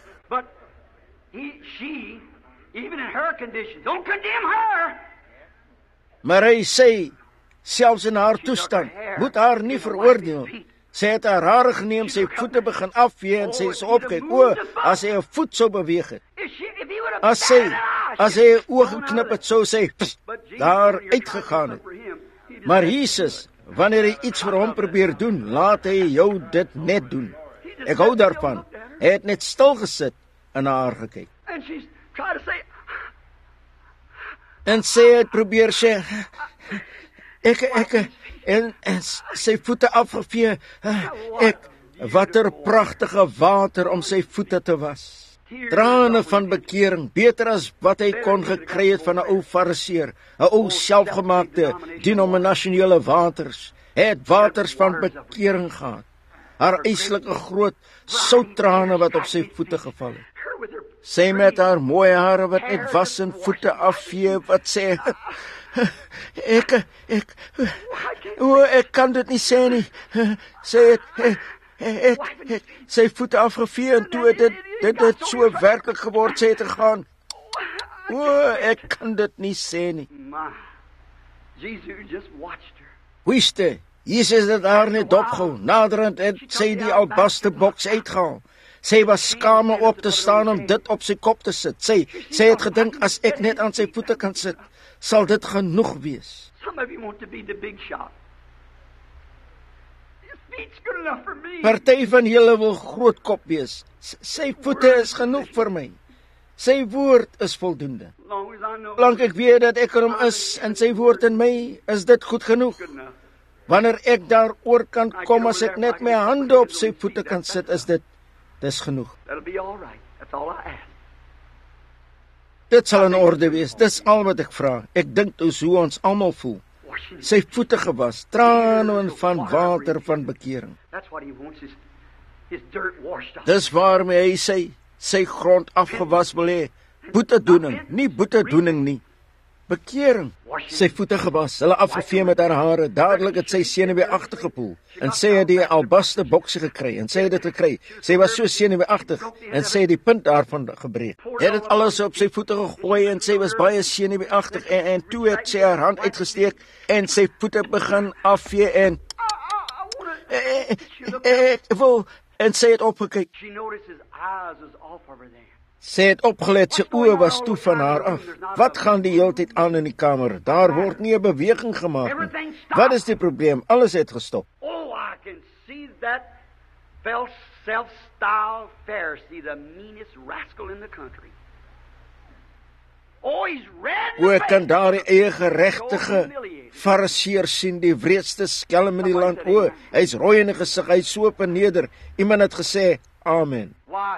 Maar hy sê, selfs in haar toestand, moet haar nie veroordeel. Sy het haar hare geneem, sy voete begin afvee en sy is opkyk. O, as hy 'n voet sou beweeg het. As hy 'n oog geknip het, sou sy daar uitgegaan het. Maar Jesus, wanneer hy iets vir hom probeer doen, laat hy jou dit net doen. Ek hou daarvan. Hy het net stil gesit en na haar gekyk. And she's trying to say, En sy het probeer sê, en sy voete afgevee, watter pragtige water om sy voete te was. Trane van bekering, beter as wat hy kon gekry het van 'n ou fariseer, 'n ou selfgemaakte denominasionele waters. Hy het waters van bekering gehad. Haar eislike groot souttrane wat op sy voete geval het. Sy met haar mooi hare wat net was en voete afvee, wat sê, ek kan dit nie sê nie. Sy het sy voete afgevee en toe dit het so werklik geword, sy het gegaan. Ek kan dit nie sê nie. Wiste, Jesus het haar net dopgehou. Naderend het sy die albaste boks uitgehaal. Sy was skaam om op te staan om dit op sy kop te sit. Sy het gedink, as ek net aan sy voete kan sit, sal dit genoeg wees. Party van julle wil groot kop wees. Sy voete is genoeg vir my. Sy woord is voldoende. Solank ek weet dat ek hom is en sy woord in my, is dit goed genoeg. Wanneer ek daaroor kan kom, as ek net my hande op sy voete kan sit, is dis genoeg. Dit sal in orde wees, dis al wat ek vra. Ek dink dis hoe ons almal voel. Sy voete gewas, trane van water van bekering. Dis waarmee hy sy grond afgewas wil hê. Boetedoening, nie boetedoening nie. Bekering. Sy voete gewas, hulle afgevee met haar hare. Dadelik het sy senuweeagtig gevoel. En sy het die albaste boksie gekry. En sy het dit gekry. Sy was so senuweeagtig. En sy het die punt daarvan gebreek. Het dit alles op sy voete gegooi. En sy was baie senuweeagtig. En toe het sy haar hand uitgesteek. En sy voete begin afvee. En en sy het opgekyk. Sy het opgelet, sy oë was toe van haar af. Wat gaan die hele tyd aan in die kamer? Daar word nie 'n beweging gemaak nie. Wat is die probleem? Alles het gestop. Oh, I can see that self-styled Pharisee, the meanest rascal in the country. Oh, he's red. Ek kan daar die eie geregtige fariseer sien, die wreedste skelm in die land. Hy's rooi in die gesig, hy's so beneder. Iemand het gesê, amen.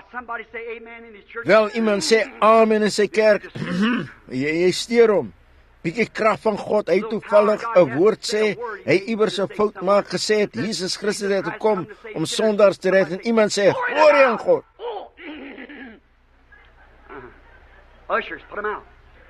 Wel, iemand sê amen in sy kerk. jy steur hom. Bietjie krag van God. Hy toevallig 'n woord sê, hy iewers 'n fout maak, gesê het Jesus Christus het gekom om sondaars te red, en iemand sê, glorie aan God. Ushers, put him out.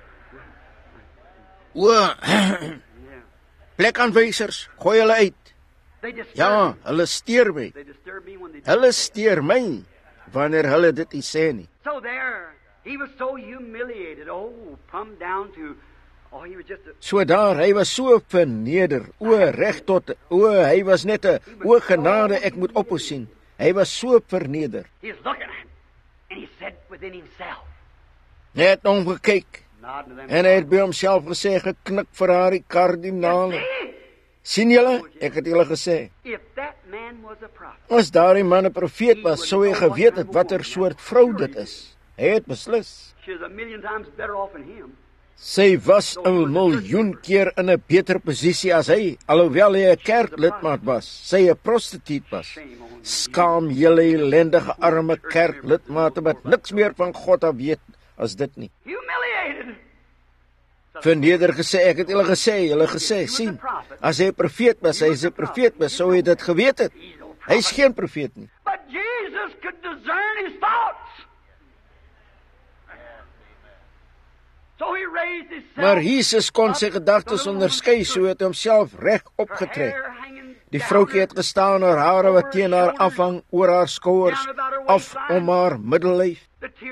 Plekaanwysers, gooi hulle uit. Ja, hulle steur my. Hulle steur my wanneer hulle dit nie sê nie. So there, he was so humiliated. Come down to, he was just So daar, hy was so verneder. Reg tot, hy was net 'n genade, ek moet ophou sien. Hy was so verneder. He's looking at him, and he said within himself. Net omgekyk. En hy het by homself gesê, geknik vir haar die kardinale. Sien julle, ek het julle gesê. As daardie man 'n profeet was, sou hy geweet het watter soort vrou dit is. Hy het beslis. Sy was 'n miljoen keer in 'n beter posisie as hy, alhoewel hy 'n kerklidmaat was. Sy 'n prostituut was. Skaam julle ellendige arme kerklidmate wat niks meer van God af weet as dit nie. Verneder gesê, ek het julle gesê, sien, as hy 'n profeet was, sou hy dit geweet het. Hy's geen profeet nie. But Jesus could discern his thoughts. So he raised himself. Maar Jesus kon sy gedagtes onderskei, so het homself reg opgetrek. Die vroukie het gestaan, haar hare wat teen haar afhang oor haar skouers, af om haar middellyf.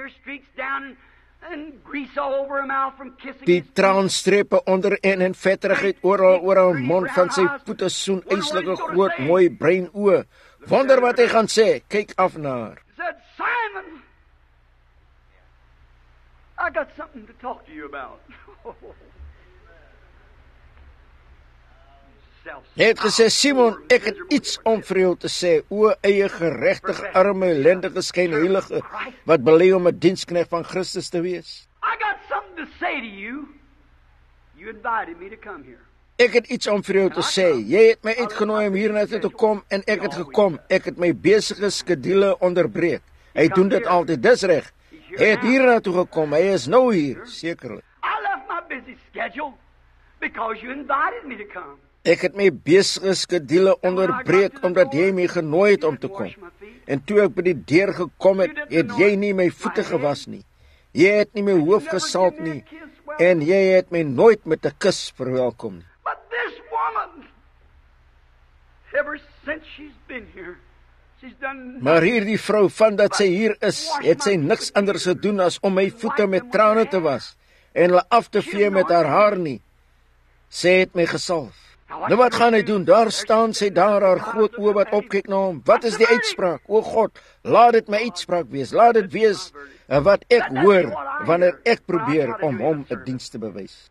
Die traanstrepe onder en vetterigheid oral oor haar mond, van sy voete soen eislike groot mooi bruin oë. Wonder wat hy gaan sê, kyk af na haar. Said, Simon, I got something to talk to you about. Hy het gesê, Simon, ek het iets om vir jou te sê, o eie geregtige, arme, ellendige, skynheilige, wat bely om 'n diensknegt van Christus te wees. I got something to say to you. You invited me to come here. Ek het iets om vir jou te sê. Jy het my uitgenooi om hiernatoe te kom en ek het gekom. Ek het my besige skedule onderbreek. Hy doen dit altyd, dis reg. Hy het hiernatoe gekom. Hy is nou hier, sekerlik. I left my busy schedule because you invited me to come. Ek het my besige skedule onderbreek omdat jy my genooi het om te kom. En toe ek by die deur gekom het, het jy nie my voete gewas nie. Jy het nie my hoof gesalf nie. En jy het my nooit met 'n kus verwelkom nie. But this woman, ever since she's been here, she's done. Maar hierdie vrou, van dat sy hier is, het sy niks anders gedoen as om my voete met trane te was en hulle af te vee met haar haar nie. Sy het my gesalf. Nou wat gaan hy doen? Daar staan sy daar, haar groot oë wat opkyk na hom. Wat is die uitspraak? O God, laat dit my uitspraak wees. Laat dit wees wat ek hoor wanneer ek probeer om hom 'n diens te bewys.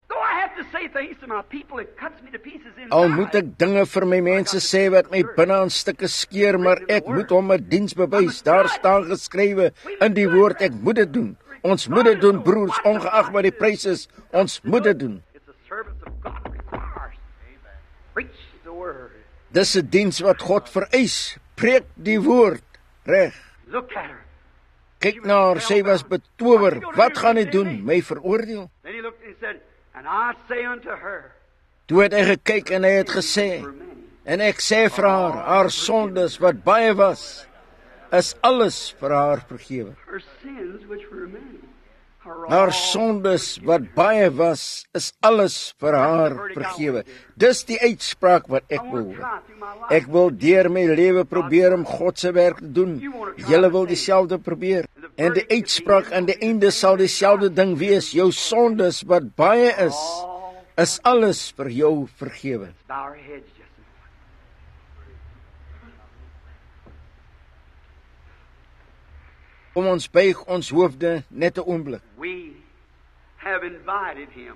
Al moet ek dinge vir my mense sê wat my binne aan stukke skeer, maar ek moet hom 'n diens bewys. Daar staan geskrywe in die woord, ek moet dit doen. Ons moet dit doen, broers, ongeag wat die prys is. Ons moet dit doen. Dis 'n diens wat God vereis. Preek die woord, reg. Kyk na haar, sy was betower. Wat gaan hy doen? My veroordeel? Toe het hy gekyk en hy het gesê, en ek sê vir haar sondes wat baie was, is alles vir haar vergewe. Haar sondes wat baie was, is alles vir haar vergewe. Dis die uitspraak wat ek wil hoor. Ek wil deur my lewe probeer om God se werk te doen. Julle wil dieselfde probeer. En die uitspraak aan die einde sal dieselfde ding wees. Jou sondes wat baie is alles vir jou vergewe. Kom ons buig ons hoofde net 'n oomblik. We have invited him.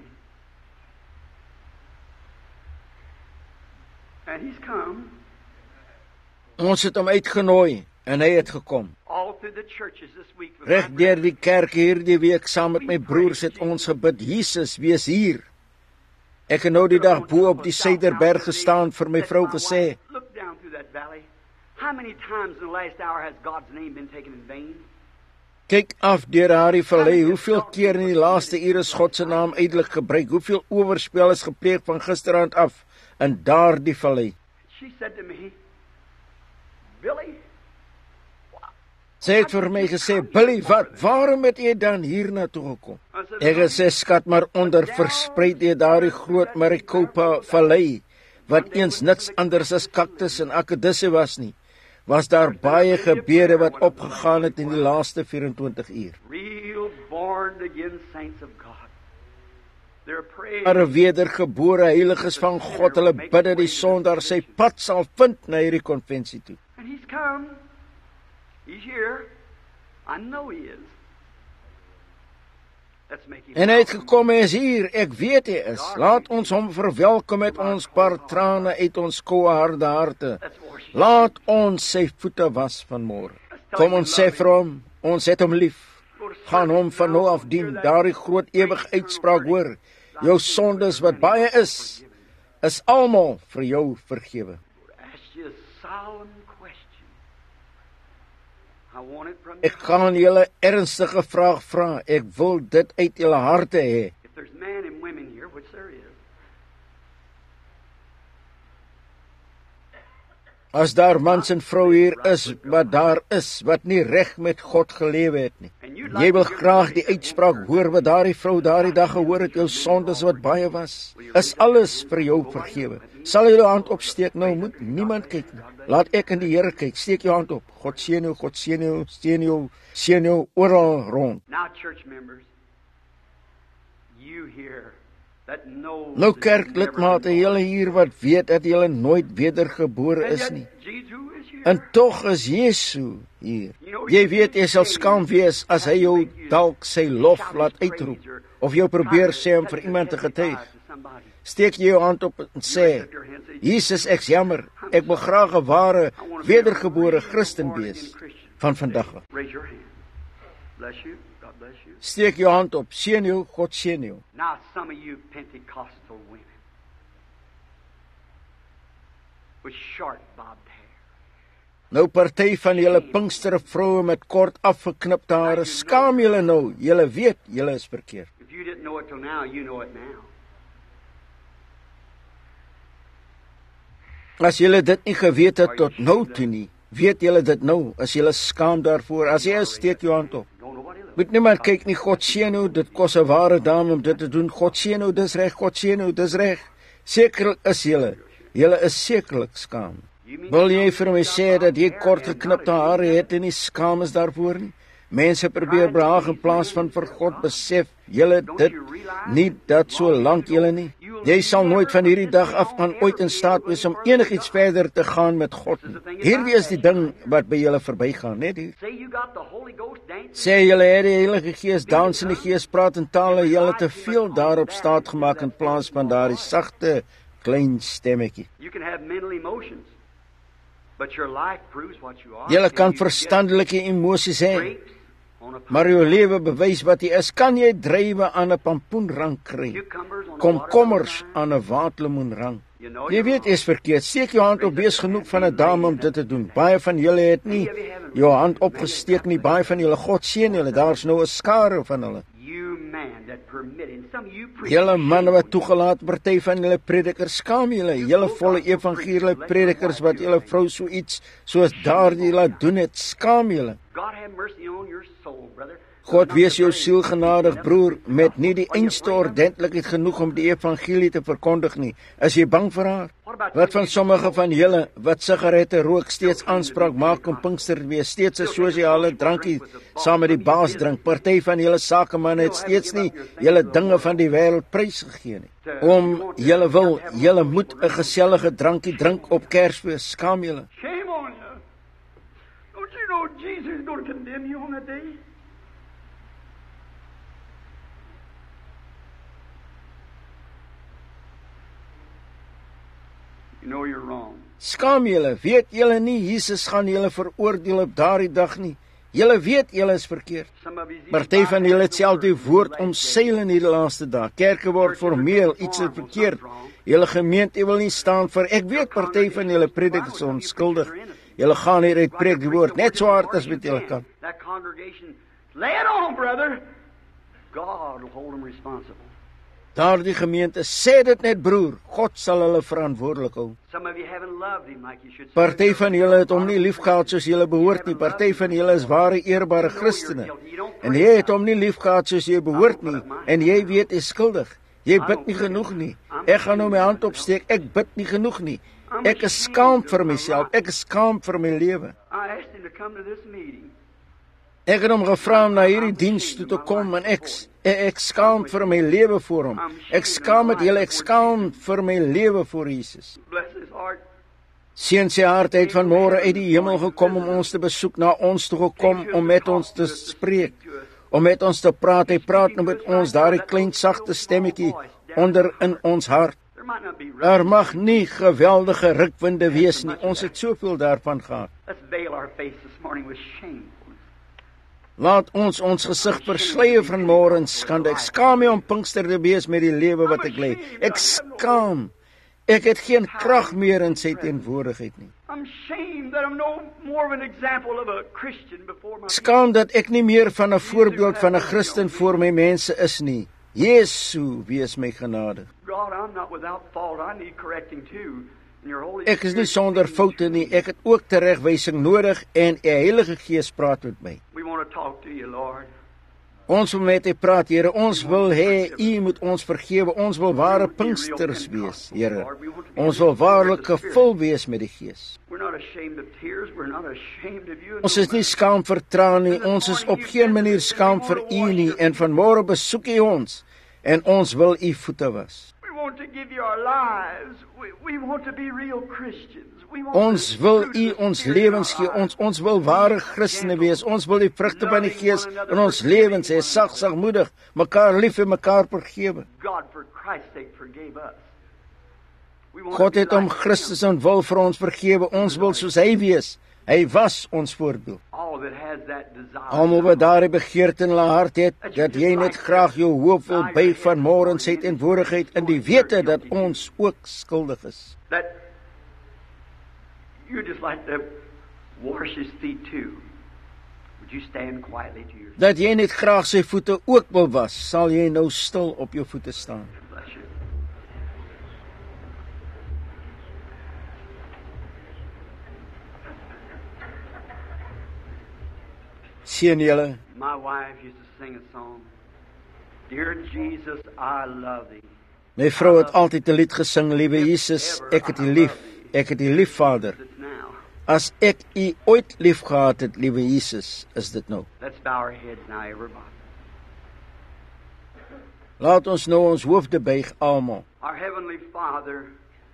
And he's come. Ons het hom uitgenooi en hy het gekom. All through the churches this week. Reg deur die kerk hierdie week saam met my broers het ons gebid, Jesus, wees hier. Ek het nou die dag bo op die Suiderberg gestaan vir my vrou gesê, Look down through that valley. How many times in the last hour has God's name been taken in vain? Kyk af deur daardie vallei, hoeveel keer in die laaste ure is God se naam uitelik gebruik, hoeveel oorspel is gepleeg van gisteraand af in daardie vallei. She said to me, Billy, Sy het vir my gesê, Billy, wat, waarom het jy dan hiernatoe gekom? Ek het gesê, skat, maar onder verspreid jy daardie groot Maricopa vallei, wat eens niks anders as kaktus en akedisse was nie, was daar baie gebede wat opgegaan het in die laaste 24 uur. real born again saints of God. They're praying. Maar wedergebore heiliges van God, hulle bid dat die sondaar sy pad sal vind na hierdie konvensie toe. And he's come. He's here. I know he is. Let's make him. En hy het gekom, hy is hier, ek weet hy is. Laat ons hom verwelkom met ons paar trane uit ons koue harde harte. Laat ons sy voete was vanmôre. Kom ons sê vir hom, ons het hom lief. Gaan hom van nou af dien, daardie groot ewige uitspraak hoor. Jou sondes wat baie is almal vir jou vergewe. Ask you a solemn question. I want it from Ek gaan julle ernstige vraag vra. Ek wil dit uit julle harte hê. If there's men and women here, which there is, As daar mans en vrou hier is, wat nie reg met God gelewe het nie. Jy wil graag die uitspraak hoor wat daardie vrou daardie dag gehoor het, jou sondes wat baie was, is alles vir jou vergewe. Sal jy jou hand opsteek? Nou moet niemand kyk nie. Laat ek in die Here kyk. Steek jou hand op. God seën jou, God seën jou, seën jou oral rond. now church members, you here that know Nou kerklidmate, julle hier wat weet dat julle nooit wedergebore is nie. Jesus is here. En tog is Jesu hier. Jy weet jy sal skaam wees as hy jou dalk sy lof laat uitroep of jou probeer sê om vir iemand te getuig. Steek jy jou hand op en sê, Jesus, ek's jammer, ek wil graag 'n ware, wedergebore Christen wees van vandag af. Raise your hand. Bless you. God bless you. Steek jou hand op, seën jou, God seën jou. Now some of you Pentecostal women with short bobbed hair. Nou party van julle Pinkster vroue met kort afgeknipte hare, skaam julle nou, julle weet, julle is verkeerd. If you didn't know it till now, you know it now. As julle dit nie geweet het tot nou toe nie, weet julle dit nou, as julle skaam daarvoor, as jy is, steek jou hand op. Don't nobody look. Moet niemand kyk nie, God seën jou, dit kos 'n ware dame om dit te doen, God seën jou, dis reg, God seën jou, dis reg. Sekerlik is julle is sekerlik skaam. Wil jy vir my sê dat jy kort geknipte hare het en nie skaam is daarvoor nie? Mense probeer behaag in plaas van vir God besef, julle dit nie dat so lank julle nie. Jy sal nooit van hierdie dag af aan ooit in staat wees om enigiets verder te gaan met God nie. Hierdie is die ding wat by julle verbygaan, net hier. Say you got the Holy Ghost dancing. Sê julle het die Heilige Gees, dans in die Gees, praat in tale, julle te veel daarop staat gemaak in plaas van daardie sagte, klein stemmetjie. You can have mental emotions, but your life proves what you are. Julle kan verstandelike emosies hê, Grapes on a maar jou lewe bewys wat jy is. Kan jy druiwe aan 'n pampoenrank kry? cucumbers on a Komkommers watermelon. aan 'n waterlemoenrank. You know Jy you're weet wrong. is verkeerd. Steek jou hand op, wees genoeg van 'n dame om dit te doen. Baie van julle het nie jou hand opgesteek nie. Baie van julle, God seën julle. Daar's nou 'n skare van hulle. You man that permitted some of you Julle manne wat toegelaat, party van julle predikers, skaam julle. Julle volle evangelie predikers wat julle vrou so iets soos daardie laat doen het, skaam julle. God have mercy on your soul, brother. God wees jou siel genadig, broer, met nie die einste ordentlikheid genoeg om die evangelie te verkondig nie. Is jy bang vir haar? Wat van sommige van julle wat sigarette rook, steeds aanspraak maak om Pinkster te wees, steeds 'n sosiale drankie saam met die baas drink. Party van julle sakemanne het steeds nie julle dinge van die wêreld prysgegee nie. Om julle wil, julle moet 'n gesellige drankie drink op Kersfees. Skaam julle. Shame on you. Don't you know Jesus is going to condemn you on that day? You know you're wrong. Skaam julle, weet julle nie Jesus gaan julle veroordeel op daardie dag nie. Julle weet julle is verkeerd. Some of you Party van julle het self die woord omseil in hierdie laaste dag. Kerke word formeel, iets is verkeerd. Julle gemeente wil nie staan vir, ek weet party van julle predik is onskuldig. Julle gaan hier uit preek die woord, net so hard as wat julle kan. That congregation, lay it on, brother. God will hold them responsible. Daardie gemeente, sê dit net broer, God sal hulle verantwoordelik hou. Some of you haven't loved him like you should. Party van julle het hom nie liefgehad soos julle behoort nie. Party van julle is ware eerbare Christene. En jy het hom nie liefgehad soos jy behoort nie. En jy weet jy is skuldig. Jy bid nie genoeg nie. Ek gaan nou my hand opsteek, ek bid nie genoeg nie. Ek is skaam vir myself, ek is skaam vir my lewe. I asked him to come to this meeting. Ek het hom gevra om na hierdie diens toe te kom en ek skaam vir my lewe voor hom. Ek skaam met julle, ek skaam vir my lewe voor Jesus. Bless his heart. Seën sy hart uit vanmôre uit die hemel gekom om ons te besoek, na ons toe gekom om met ons te spreek, om met ons te praat. Hy praat nou met ons, daardie klein sagte stemmetjie onder in ons hart. There might not be Daar mag nie geweldige rukwinde wees nie. Ons het soveel daarvan gehad. Let's veil our face this morning with shame. Laat ons gesig versleie vanmôre in skande. Ek skaam my om Pinkster te wees met die lewe wat ek lei. Ek skaam. Ek het geen krag meer in sy teenwoordigheid nie. I'm ashamed that I'm no more of an example of a Christian before my Skaam dat ek nie meer van 'n voorbeeld van 'n Christen voor my mense is nie. Jesu, wees my genadig. God, I'm not without fault. I need correcting too. And your Holy Ek is nie Spirit- sonder foute nie. Ek het ook teregwysing nodig en die Heilige Gees praat met my. We want to talk to you, Lord. Ons wil met U praat, Here. Ons wil hê U moet ons vergewe. Ons wil ware Pinksters wees, Here. Ons wil waarlik gevul wees met die Gees. We're not ashamed of tears. We're not ashamed of you. Ons is nie skaam vir trane nie. Ons is op geen manier skaam vir U nie. En vanmôre besoek U ons en ons wil U voete was. We want to give you our lives. We want to be real Christians. We want Ons to wil fruit U of the ons Spirit in lewens our gee. lives. Ons wil ware Christene wees. Ons wil die vrugte van die Gees in ons lewens hê. Sagmoedig, mekaar lief en mekaar vergewe. God, for Christ's sake, forgave us. God het hom Christus en wil vir ons vergewe. Ons wil soos hy wees. Hy was ons voorbeeld. Almal wat daardie begeerte in hulle hart het, dat jy net graag jou hoop wil buig van môre in sy teenwoordigheid in die wete dat ons ook skuldig is. That you just like to wash his feet too. Would you stand quietly to your feet? Dat jy net graag sy voete ook wil was, sal jy nou stil op jou voete staan. Bless you. Sien julle, My wife used to sing a song. Dear Jesus, I love thee. my vrou het altyd 'n lied gesing, liewe Jesus, ek het u lief. Ek het u lief, Vader. It's now. As ek u ooit lief gehad het, liewe Jesus, is dit nou. Let's bow our heads now, everybody. Laat ons nou ons hoofde buig almal. Our Heavenly Father,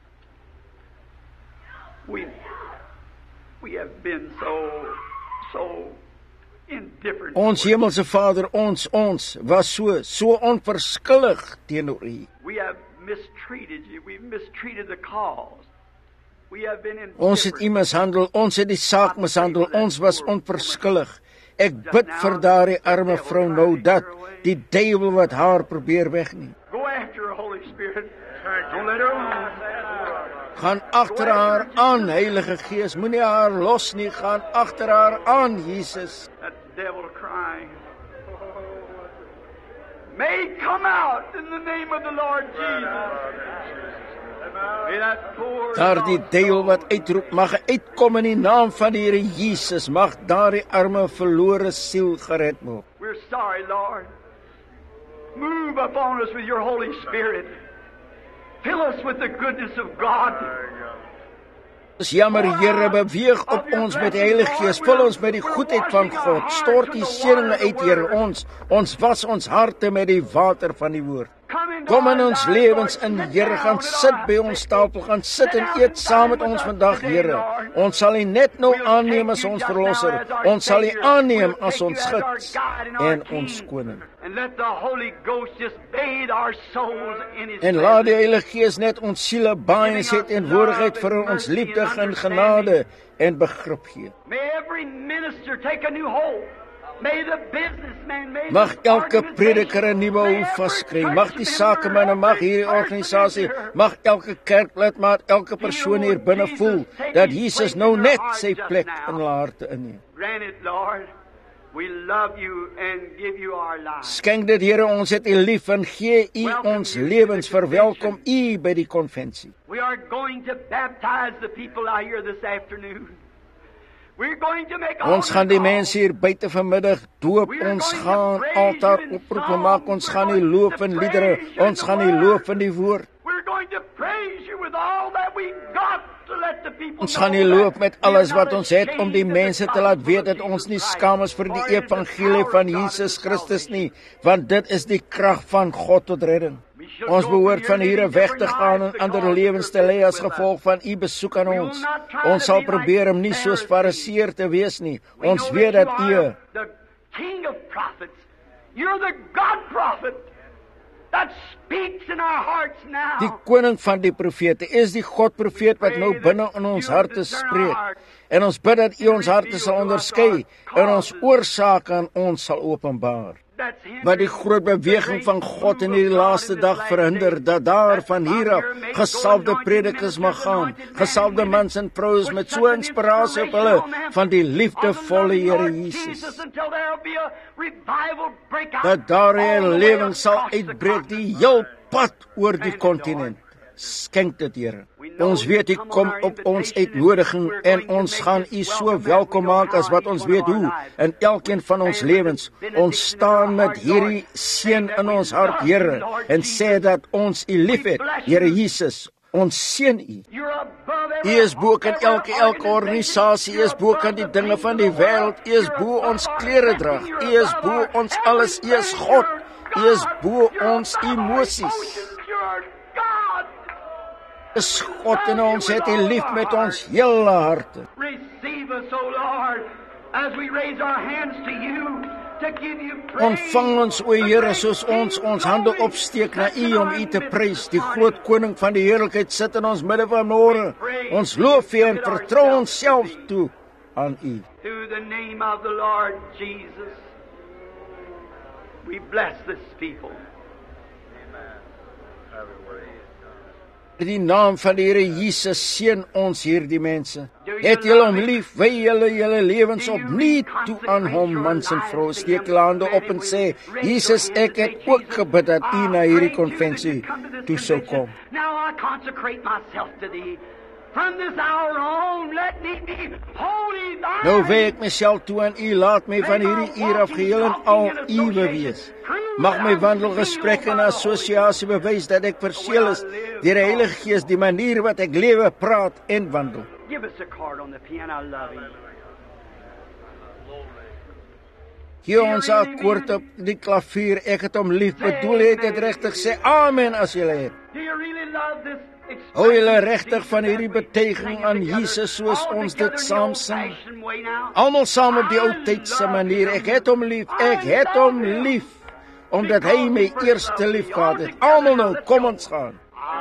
we have been so indifferent. Ons hemelse Vader, ons was so onverskillig teenoor u. We have mistreated you. We've mistreated the cause. We have been Ons het u mishandel, ons het die saak mishandel, ons was onverskillig. Ek bid vir daardie arme vrou nou dat die duiwel wat haar probeer wegneem. Go after her, Holy Spirit. Don't let her alone. Gaan agter haar aan, Heilige Gees, moenie haar los nie, gaan agter haar aan, Jesus. That devil crying. May he come out in the name of the Lord Jesus. May that poor Daardie duiwel wat uitroep, mag hy uitkom in die naam van die Here Jesus, mag daardie arme verlore siel gered word. We're sorry, Lord. Move upon us with your Holy Spirit. Fill us with the goodness of God. Dis jammer, Here, beweeg op ons met die Heilige Gees, vul ons met die goedheid van God, stort die seëninge uit, Here, ons was ons harte met die water van die woord. Kom in ons lewens in, Here, gaan sit by ons tafel, gaan sit en eet saam met ons vandag, Here. Ons sal U net nou aanneem as ons verlosser, ons sal U aanneem as ons gids en ons koning. And let the Holy Ghost just bathe our souls in His En laat die Heilige Gees net ons siele baai in sy teenwoordigheid vir ons liefde en genade en begrip gee. May every minister take a new hold. May the businessman, may Mag the elke prediker 'n nuwe may hoof every vaskry, church mag die member, sakemanne, mag hierdie organisasie, mag elke kerklid, maar elke persoon hier binne voel dat Jesus nou net sy plek in hulle harte inneem. Grant it, Lord. We love you and give you our lives. Skenk dit, Here, ons het U lief en gee U ons lewens, verwelkom U by die konvensie. We are going to baptize the people out here this afternoon. We're going to make Ons gaan die mense hier buite vanmiddag doop, ons gaan altaar oproepe maak, ons gaan U loof in liedere, ons gaan U loof in die woord. We're going to praise you with all that we got to let the people Ons gaan U know loof that met we're alles not wat ons het om die ashamed of the mense te laat weet dat gospel of ons nie Jesus skaam is Christ, vir die for it is the evangelie power van of God Jesus unto Christus salvation. nie, want dit is die krag van God tot redding. Ons behoort van hier weg te gaan en ander lewens te lei as gevolg van U besoek aan ons. Ons sal probeer om nie soos fariseer te wees nie. Ons weet dat U the King of prophets. You're the God prophet that speaks in our hearts now. die koning van die profete is die God profeet wat nou binne in ons harte spreek. En ons bid dat U ons harte sal onderskei en ons oorsake aan ons sal openbaar. That's him. Wat die groot beweging van God in hierdie laaste dag verhinder, dat daar van hier af gesalfde predikers mag gaan, gesalfde mans en vrouens met so inspirasie op hulle van die liefdevolle Here Jesus. Dat daar 'n lewing sal uitbreek die heel pad oor die kontinent. Skenk dit, Here. Ons weet U kom op ons uitnodiging en ons gaan U so welkom maak as wat ons weet hoe in elkeen van ons lewens. Ons staan met hierdie seën in ons hart, Here, en sê dat ons U liefhet, Here Jesus. Ons seën U. U is bo kan elke organisasie, U is bo kan die dinge van die wêreld, U is bo ons klere drag, U is bo ons alles, U is God, U is bo ons emosies. Is God en ons het U lief met ons hele harte. Receive us, O Lord, as we raise our hands to you. Ontvang ons, o Here, soos ons hande opsteek na U om U te prys. Die groot koning van die heerlikheid sit in ons midde vanmôre. Ons loof U en vertrou onsself toe aan U. Through the name of the Lord Jesus, we bless this people. In die naam van die Here Jesus seën ons hierdie mense. Het julle hom lief, wy julle lewens opnuut toe aan hom, mans en vroue. Steek julle hande op en sê, Jesus, ek het ook gebid dat U na hierdie konvensie toe sou kom. Now I consecrate myself to Thee. From this hour on, let me be holy. Nou wy ek myself toe aan U, laat my van hierdie uur af geheel en al Uwe wees. Mag my wandelgesprekke en assosiasie bewys dat ek verseël is deur die Heilige Gees, die manier wat ek lewe, praat en wandel. Give us a card on the piano, I love Him. Hier ons akkoord op die klavier, ek het hom lief, bedoel het dit regtig, sê amen as jy het. Do you really love this? Hou julle regtig van hierdie betuiging aan Jesus soos ons dit saam sing? Almal saam op die ou tydse manier, ek het hom lief, omdat hy my eerste lief gehad het. Almal nou, kom ons gaan.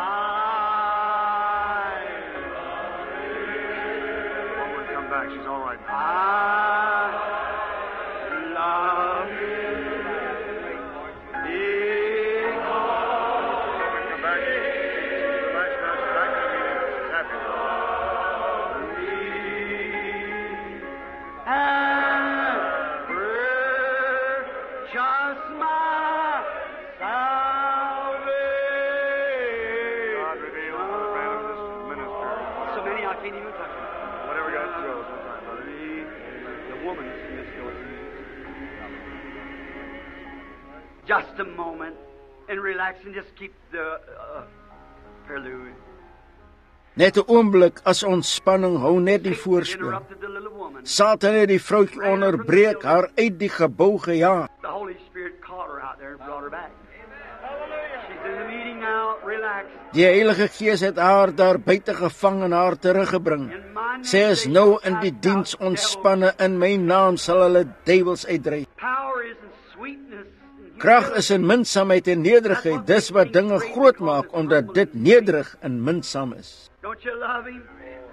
Just a moment and relax and just keep the prelude. Net 'n oomblik as ontspanning, hou net die voorspel. Interrupted the little woman. Satan het die vroutjie onderbreek, haar uit die gebou gejaag. The Holy Spirit caught her out there and brought her back. She's in the meeting now. Relax. Die Heilige Gees het haar daar buite gevang en haar teruggebring. Sy is nou in die diens, ontspanne, in my naam sal hulle duiwels uitdryf. Power is in sweetness. Krag is in minsaamheid en nederigheid. Dis wat dinge groot maak, omdat dit nederig en minsaam is. Don't you love Him?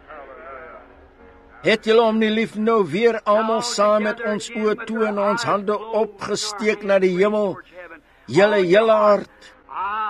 Het julle hom nie lief? Nou weer almal saam met ons oë toe en ons hande opgesteek na die hemel. Julle hart.